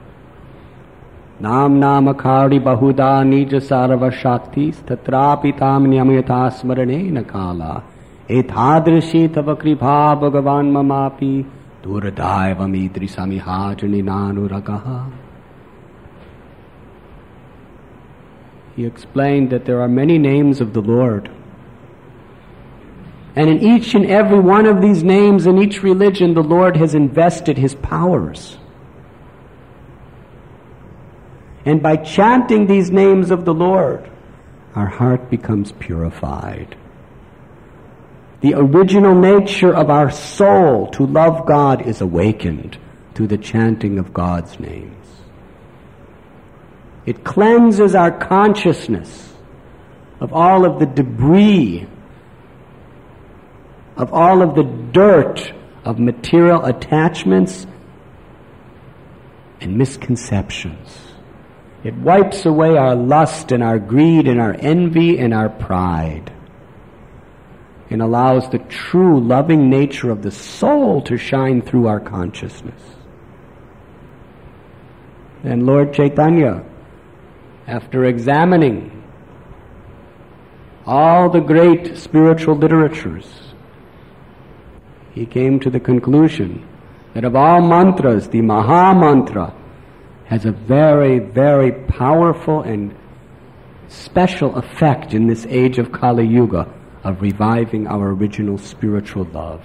Nam namakari bahuda nija sarva shaktis tatrapi tam nyamyata smarane nakala ethadrishi tava kripa bhagavan mamapi duradaivam idrisamiha janinanuragaha. He explained that there are many names of the Lord. And in each and every one of these names, in each religion, the Lord has invested His powers. And by chanting these names of the Lord, our heart becomes purified. The original nature of our soul to love God is awakened through the chanting of God's names. It cleanses our consciousness of all of the debris, of all of the dirt of material attachments and misconceptions. It wipes away our lust and our greed and our envy and our pride, and allows the true loving nature of the soul to shine through our consciousness. And Lord Chaitanya, after examining all the great spiritual literatures, he came to the conclusion that of all mantras, the Maha Mantra has a very, very powerful and special effect in this age of Kali Yuga of reviving our original spiritual love.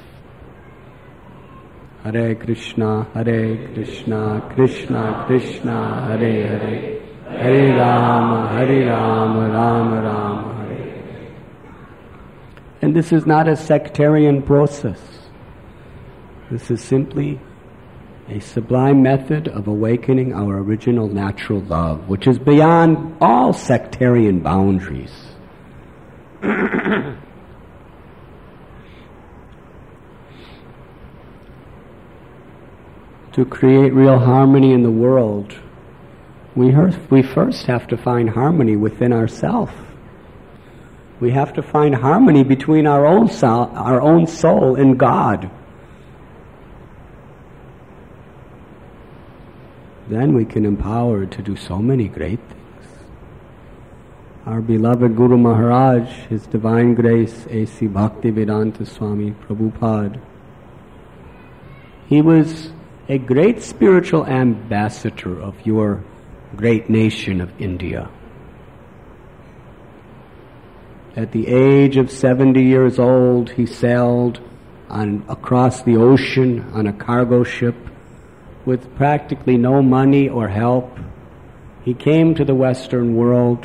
Hare Krishna, Hare Krishna, Krishna Krishna, Hare Hare, Hare Rama, Hare Rama, Rama Rama, Hare. And this is not a sectarian process. This is simply a sublime method of awakening our original natural love, which is beyond all sectarian boundaries. To create real harmony in the world, we, her- we first have to find harmony within ourselves. We have to find harmony between our own soul, our own soul and God. Then we can empower to do so many great things. Our beloved Guru Maharaj, His Divine Grace, A C Bhaktivedanta Swami Prabhupada, he was a great spiritual ambassador of your great nation of India. At the age of seventy years old, he sailed on, across the ocean on a cargo ship with practically no money or help. He came to the Western world.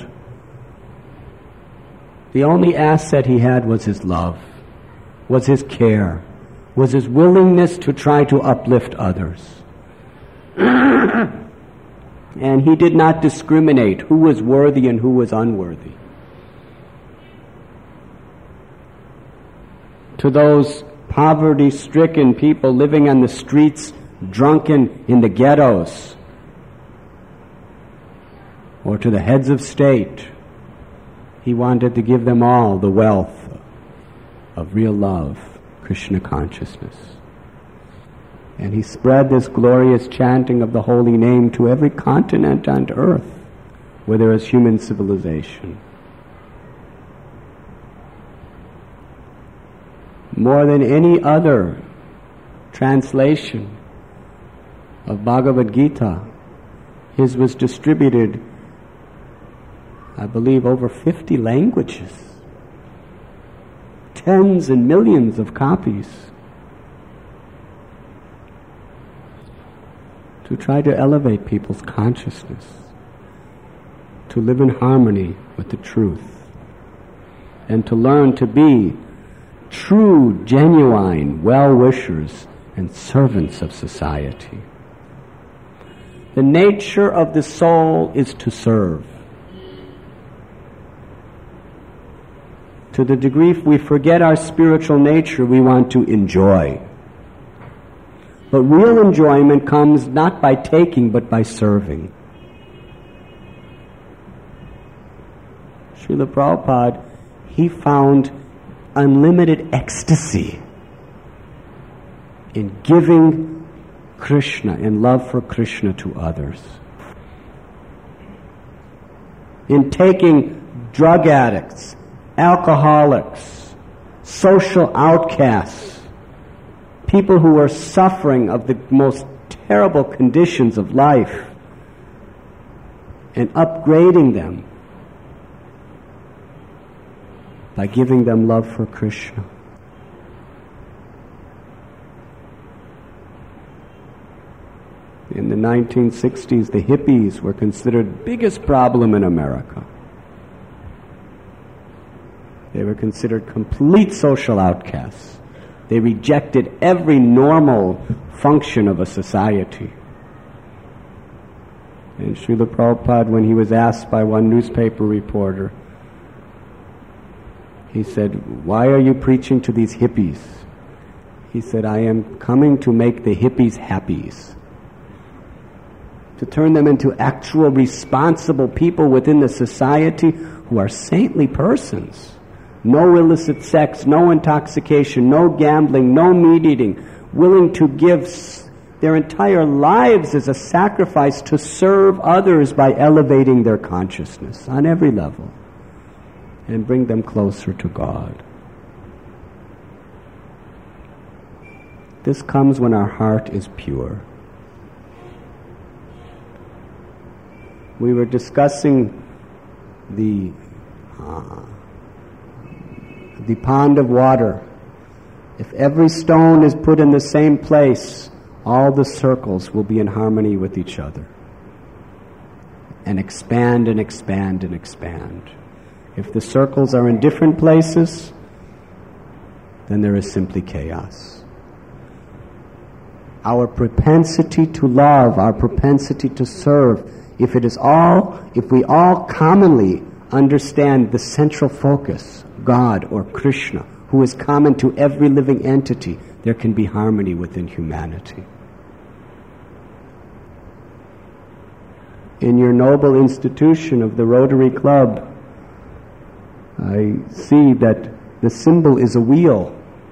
The only asset he had was his love, was his care, was his willingness to try to uplift others. And he did not discriminate who was worthy and who was unworthy. To those poverty-stricken people living on the streets, drunken in the ghettos, or to the heads of state, he wanted to give them all the wealth of real love, Krishna consciousness. And he spread this glorious chanting of the holy name to every continent on earth where there is human civilization. More than any other translation of Bhagavad Gita, his was distributed, I believe, over fifty languages. Tens and millions of copies. To try to elevate people's consciousness, to live in harmony with the truth, and to learn to be true, genuine well-wishers and servants of society. The nature of the soul is to serve. To the degree we forget our spiritual nature, we want to enjoy. But real enjoyment comes not by taking, but by serving. Srila Prabhupada, he found unlimited ecstasy in giving Krishna and love for Krishna to others. In taking drug addicts, alcoholics, social outcasts, people who are suffering of the most terrible conditions of life, and upgrading them by giving them love for Krishna. In the nineteen sixties, the hippies were considered the biggest problem in America. They were considered complete social outcasts. They rejected every normal function of a society. And Srila Prabhupada, when he was asked by one newspaper reporter, he said, "Why are you preaching to these hippies?" He said, "I am coming to make the hippies happies, to turn them into actual responsible people within the society who are saintly persons. No illicit sex, no intoxication, no gambling, no meat eating, willing to give their entire lives as a sacrifice to serve others by elevating their consciousness on every level and bring them closer to God." This comes when our heart is pure. We were discussing the uh, the pond of water. If every stone is put in the same place, all the circles will be in harmony with each other and expand and expand and expand. If the circles are in different places, then there is simply chaos. our propensity to love, our propensity to serve, if it is all, if we all commonly understand the central focus, God or Krishna, who is common to every living entity, there can be harmony within humanity. In your noble institution of the Rotary Club, I see that the symbol is a wheel.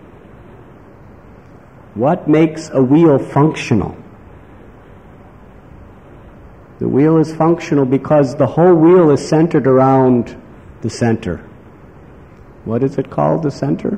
What makes a wheel functional? The wheel is functional because the whole wheel is centered around the center. What is it called, the center?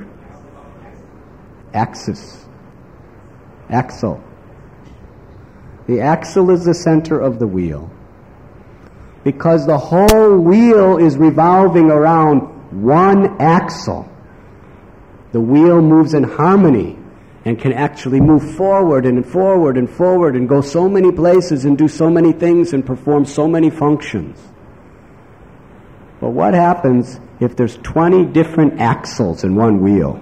Axis. Axle. The axle is the center of the wheel. Because the whole wheel is revolving around one axle, the wheel moves in harmony and can actually move forward and forward and forward and go so many places and do so many things and perform so many functions. But what happens if there's twenty different axles in one wheel?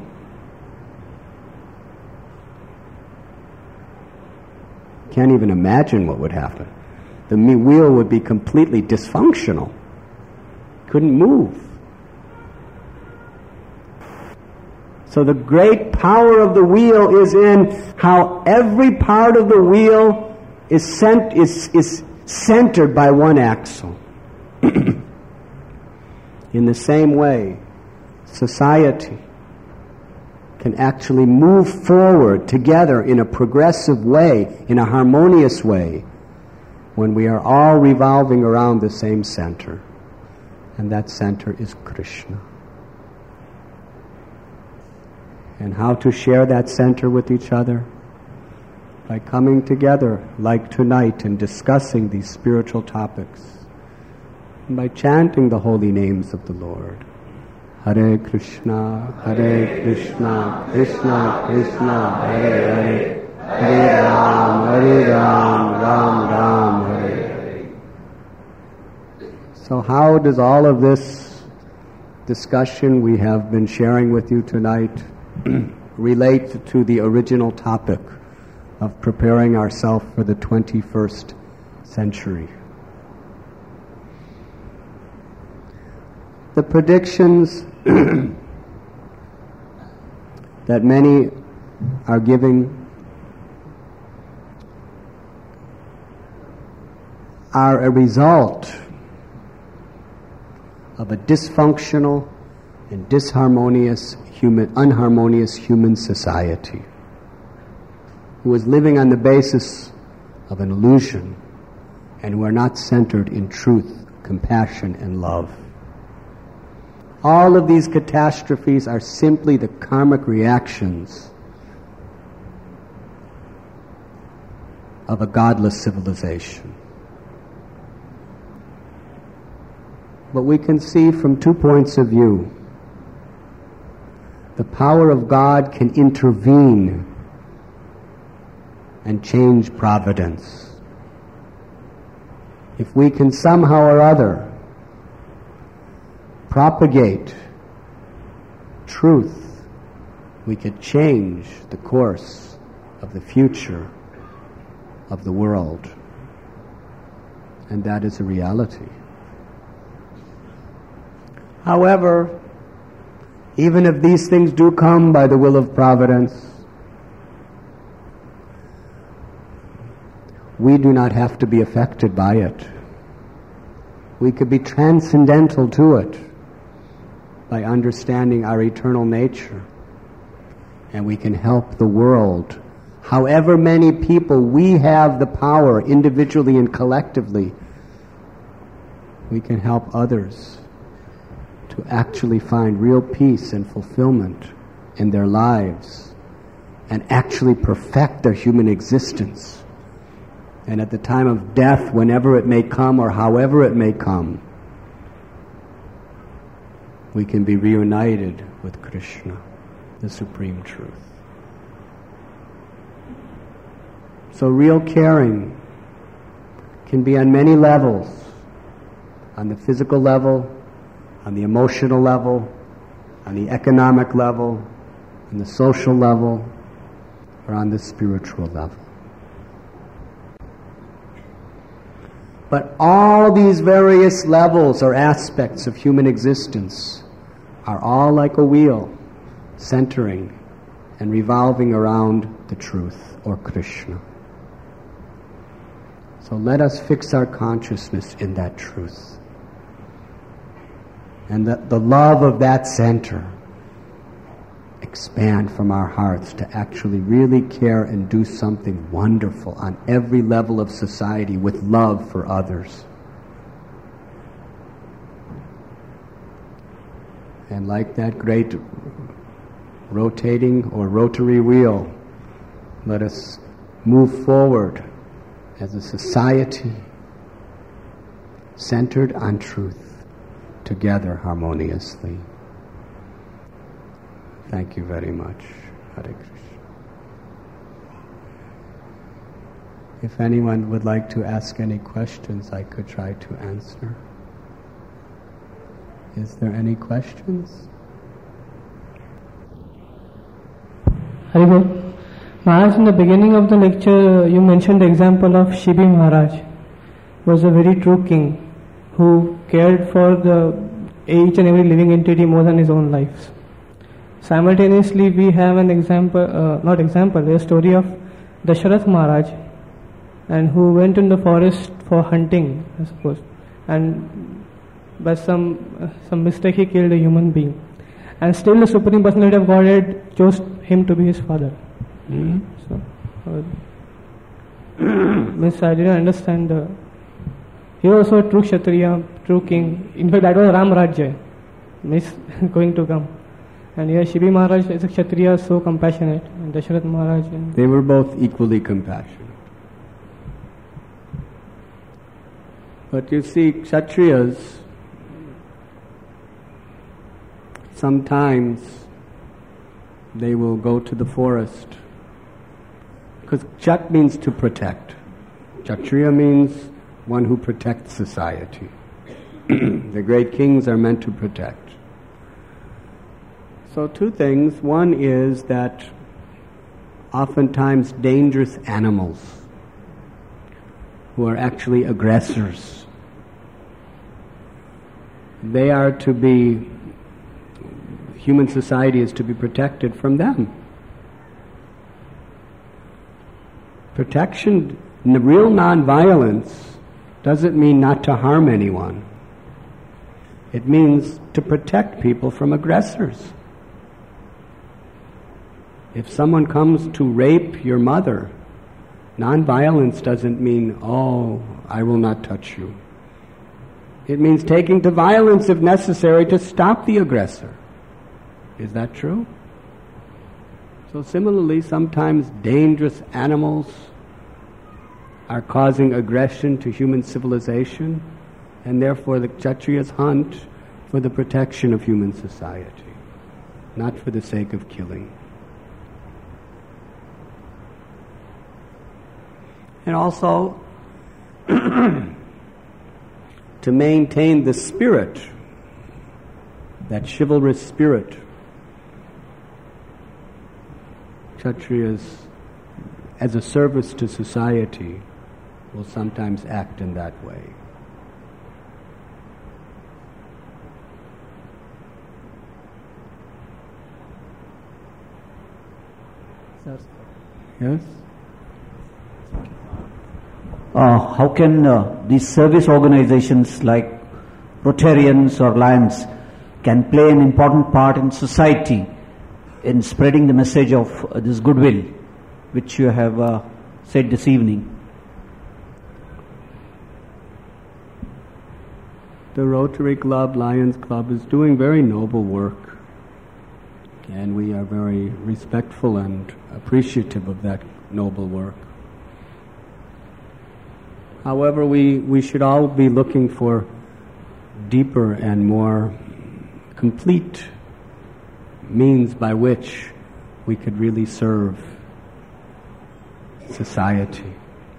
Can't even imagine what would happen. The wheel would be completely dysfunctional. Couldn't move. So the great power of the wheel is in how every part of the wheel is, cent- is, is centered by one axle. In the same way, society can actually move forward together in a progressive way, in a harmonious way, when we are all revolving around the same center. And that center is Krishna. And how to share that center with each other? By coming together like tonight and discussing these spiritual topics. And by chanting the holy names of the Lord. Hare Krishna, Hare Krishna, Krishna Krishna, Hare Hare, Hare Ram, Hare Ram, Ram Ram, Hare Hare. So how does all of this discussion we have been sharing with you tonight relate to the original topic of preparing ourselves for the twenty-first century? The predictions that many are giving are a result of a dysfunctional and disharmonious human, unharmonious human society who is living on the basis of an illusion and who are not centered in truth, compassion, and love. All of these catastrophes are simply the karmic reactions of a godless civilization. But we can see from two points of view. The power of God can intervene and change providence. If we can somehow or other propagate truth, we could change the course of the future of the world. And that is a reality. However, even if these things do come by the will of providence, we do not have to be affected by it. We could be transcendental to it by understanding our eternal nature. And we can help the world. However many people we have the power, individually and collectively, we can help others to actually find real peace and fulfillment in their lives and actually perfect their human existence. And at the time of death, whenever it may come or however it may come, we can be reunited with Krishna, the Supreme Truth. So real caring can be on many levels, on the physical level, on the emotional level, on the economic level, on the social level, or on the spiritual level. But all these various levels or aspects of human existence are all like a wheel, centering and revolving around the truth, or Krishna. So let us fix our consciousness in that truth. And that the love of that center expand from our hearts to actually really care and do something wonderful on every level of society with love for others. And like that great rotating or rotary wheel, let us move forward as a society centered on truth, together harmoniously. Thank you very much. Hare Krishna. If anyone would like to ask any questions, I could try to answer. Is there any questions? Haribol. Maharaj, in the beginning of the lecture, you mentioned the example of Shibi Maharaj. He was a very true king who cared for the each and every living entity more than his own life. Simultaneously, we have an example, uh, not example, a story of Dasharath Maharaj, and who went in the forest for hunting, I suppose, and by some uh, some mistake he killed a human being, and still the Supreme Personality of Godhead chose him to be his father. Mm-hmm. So, uh, means I didn't understand the. He was also a true Kshatriya, true king. In fact, that was Ram Rajya, means going to come. And here Shibi Maharaj is a Kshatriya, so compassionate, and Dasharath Maharaj. And they were both equally compassionate. But you see, Kshatriyas sometimes they will go to the forest, because Kshat means to protect. Kshatriya means one who protects society. The great kings are meant to protect. So two things. One is that oftentimes dangerous animals who are actually aggressors, they are to be, human society is to be protected from them. Protection, real non-violence, doesn't mean not to harm anyone. It means to protect people from aggressors. If someone comes to rape your mother, non-violence doesn't mean, oh, I will not touch you. It means taking to violence if necessary to stop the aggressor. Is that true? So similarly, sometimes dangerous animals are causing aggression to human civilization, and therefore the Kshatriyas hunt for the protection of human society, not for the sake of killing. And also, to maintain the spirit, that chivalrous spirit, Kshatriyas, as a service to society, will sometimes act in that way. Yes? Uh, how can uh, these service organizations like Rotarians or Lions can play an important part in society in spreading the message of uh, this goodwill which you have uh, said this evening? The Rotary Club, Lions Club, is doing very noble work, and we are very respectful and appreciative of that noble work. However, we, we should all be looking for deeper and more complete means by which we could really serve society.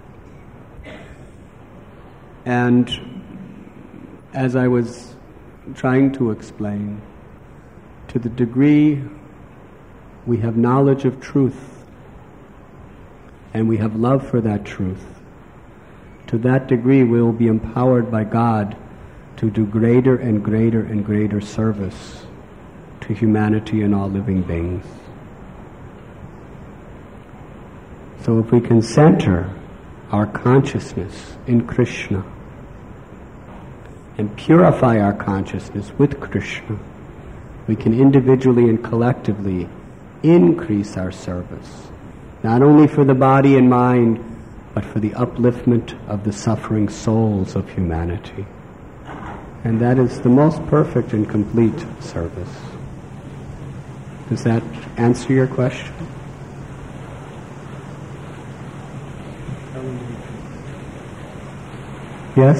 And as I was trying to explain, to the degree we have knowledge of truth and we have love for that truth, to that degree we will be empowered by God to do greater and greater and greater service to humanity and all living beings. So if we can center our consciousness in Krishna and purify our consciousness with Krishna, we can individually and collectively increase our service, not only for the body and mind, but for the upliftment of the suffering souls of humanity. And that is the most perfect and complete service. Does that answer your question? Yes?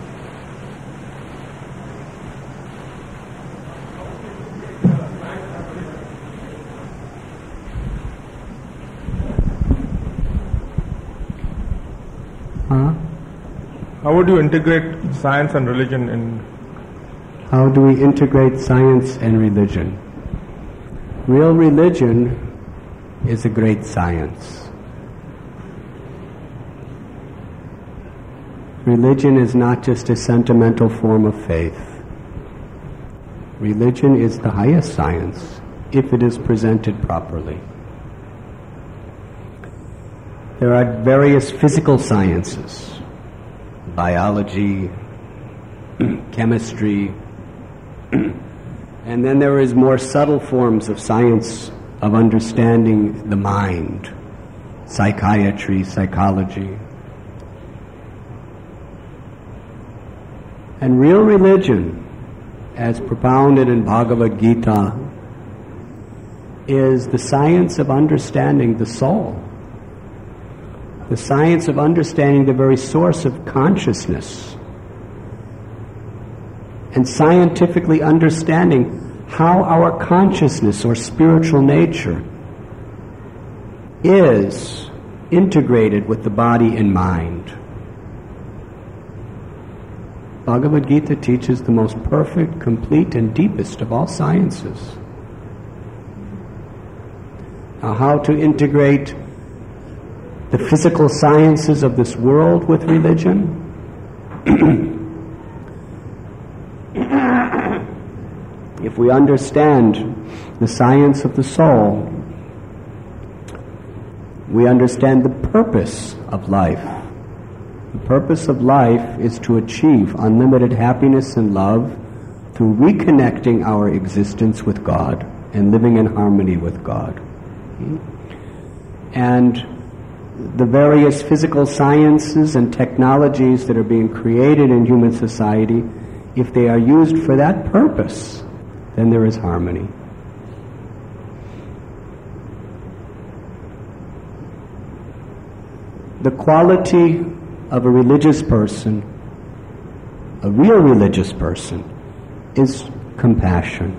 Huh? How would you integrate science and religion in... How do we integrate science and religion? Real religion is a great science. Religion is not just a sentimental form of faith. Religion is the highest science if it is presented properly. There are various physical sciences, biology, chemistry, and then there is more subtle forms of science of understanding the mind, psychiatry, psychology. And real religion, as propounded in Bhagavad Gita, is the science of understanding the soul, the science of understanding the very source of consciousness, and scientifically understanding how our consciousness or spiritual nature is integrated with the body and mind. Bhagavad Gita teaches the most perfect, complete, and deepest of all sciences. Now, how to integrate the physical sciences of this world with religion? If we understand the science of the soul, we understand the purpose of life. The purpose of life is to achieve unlimited happiness and love through reconnecting our existence with God and living in harmony with God. And the various physical sciences and technologies that are being created in human society, if they are used for that purpose, then there is harmony. The quality of a religious person, a real religious person, is compassion.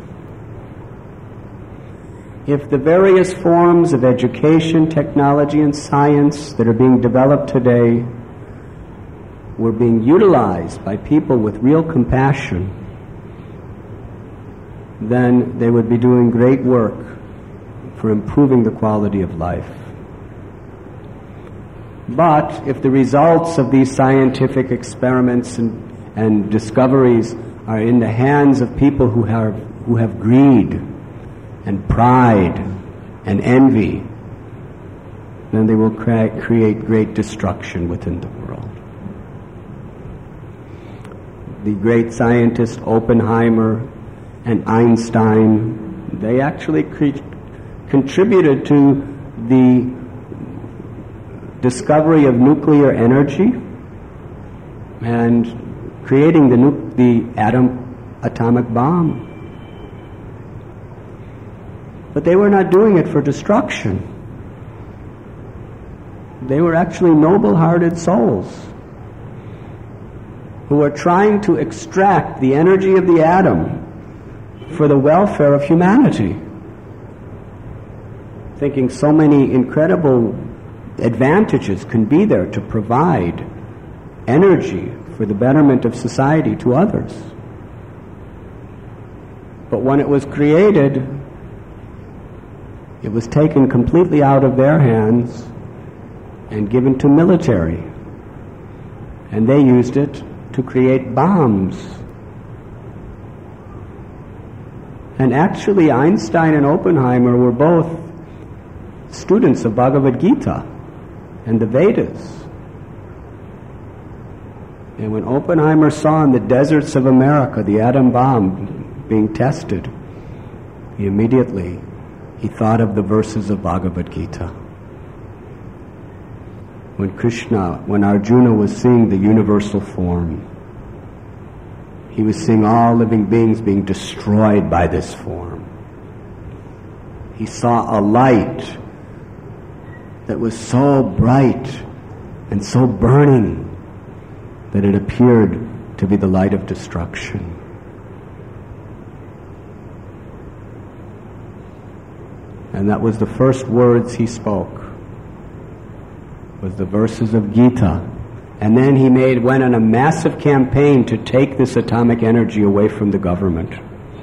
If the various forms of education, technology, and science that are being developed today were being utilized by people with real compassion, then they would be doing great work for improving the quality of life. But if the results of these scientific experiments and, and discoveries are in the hands of people who have, who have greed and pride and envy, then they will cre- create great destruction within the world. The great scientists Oppenheimer and Einstein, they actually cre- contributed to the discovery of nuclear energy and creating the, nu- the atom atomic bomb. But they were not doing it for destruction. They were actually noble-hearted souls who were trying to extract the energy of the atom for the welfare of humanity, thinking so many incredible advantages can be there to provide energy for the betterment of society to others. But when it was created, it was taken completely out of their hands and given to military. And they used it to create bombs. And actually Einstein and Oppenheimer were both students of Bhagavad Gita and the Vedas. And when Oppenheimer saw in the deserts of America the atom bomb being tested, he immediately he thought of the verses of Bhagavad Gita. When Krishna, when Arjuna was seeing the universal form, he was seeing all living beings being destroyed by this form. He saw a light that was so bright and so burning that it appeared to be the light of destruction. And that was the first words he spoke, was the verses of Gita. And then he made went on a massive campaign to take this atomic energy away from the government.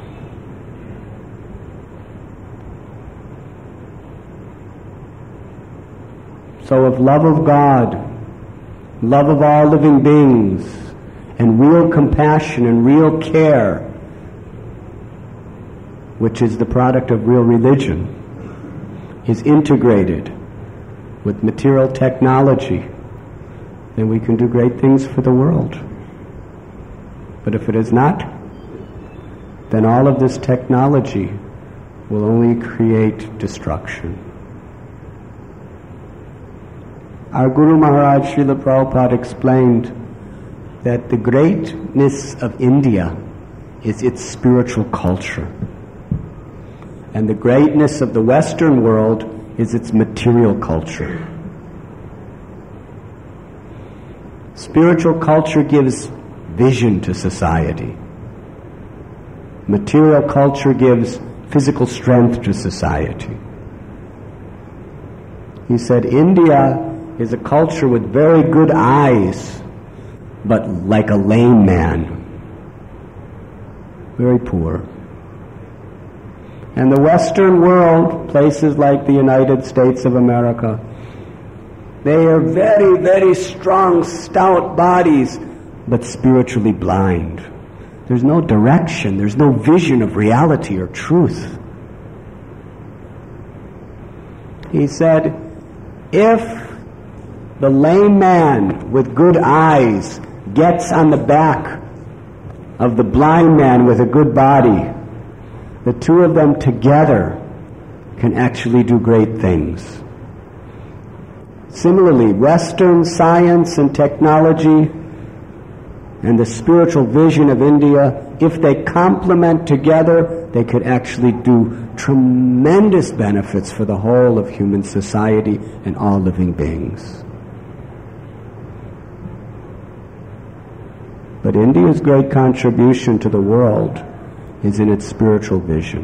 So if love of God, love of all living beings, and real compassion and real care, which is the product of real religion, is integrated with material technology, then we can do great things for the world. But if it is not, then all of this technology will only create destruction. Our Guru Maharaj Srila Prabhupada explained that the greatness of India is its spiritual culture, and the greatness of the Western world is its material culture. Spiritual culture gives vision to society. Material culture gives physical strength to society. He said, India is a culture with very good eyes, but like a lame man. Very poor. And the Western world, places like the United States of America, they are very, very strong, stout bodies, but spiritually blind. There's no direction, there's no vision of reality or truth. He said, if the lame man with good eyes gets on the back of the blind man with a good body, the two of them together can actually do great things. Similarly, Western science and technology and the spiritual vision of India, if they complement together, they could actually do tremendous benefits for the whole of human society and all living beings. But India's great contribution to the world is in its spiritual vision.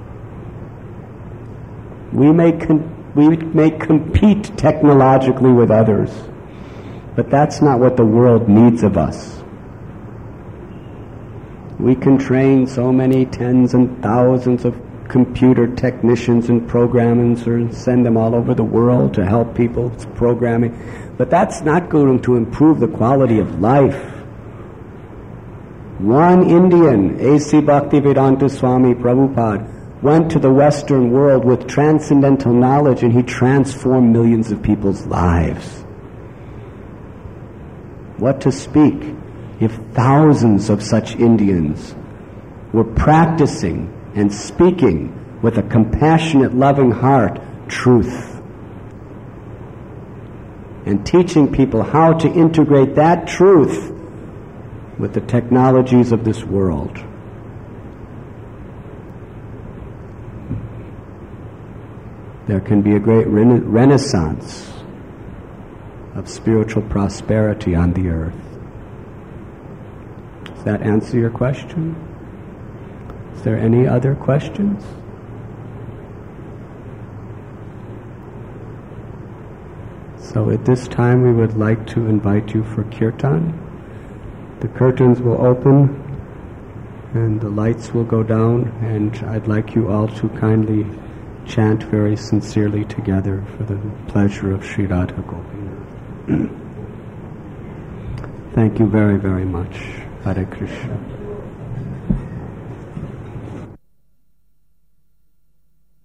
We may con- we may compete technologically with others, but that's not what the world needs of us. We can train so many tens and thousands of computer technicians and programmers and send them all over the world to help people programming, but that's not going to improve the quality of life. One Indian, A C Bhaktivedanta Swami Prabhupada, went to the Western world with transcendental knowledge and he transformed millions of people's lives. What to speak if thousands of such Indians were practicing and speaking with a compassionate, loving heart, truth, and teaching people how to integrate that truth with the technologies of this world. There can be a great rena- renaissance of spiritual prosperity on the earth. Does that answer your question? Is there any other questions? So at this time we would like to invite you for kirtan. The curtains will open and the lights will go down, and I'd like you all to kindly chant very sincerely together for the pleasure of Sri Radha Gopinath. Thank you very, very much. Hare Krishna.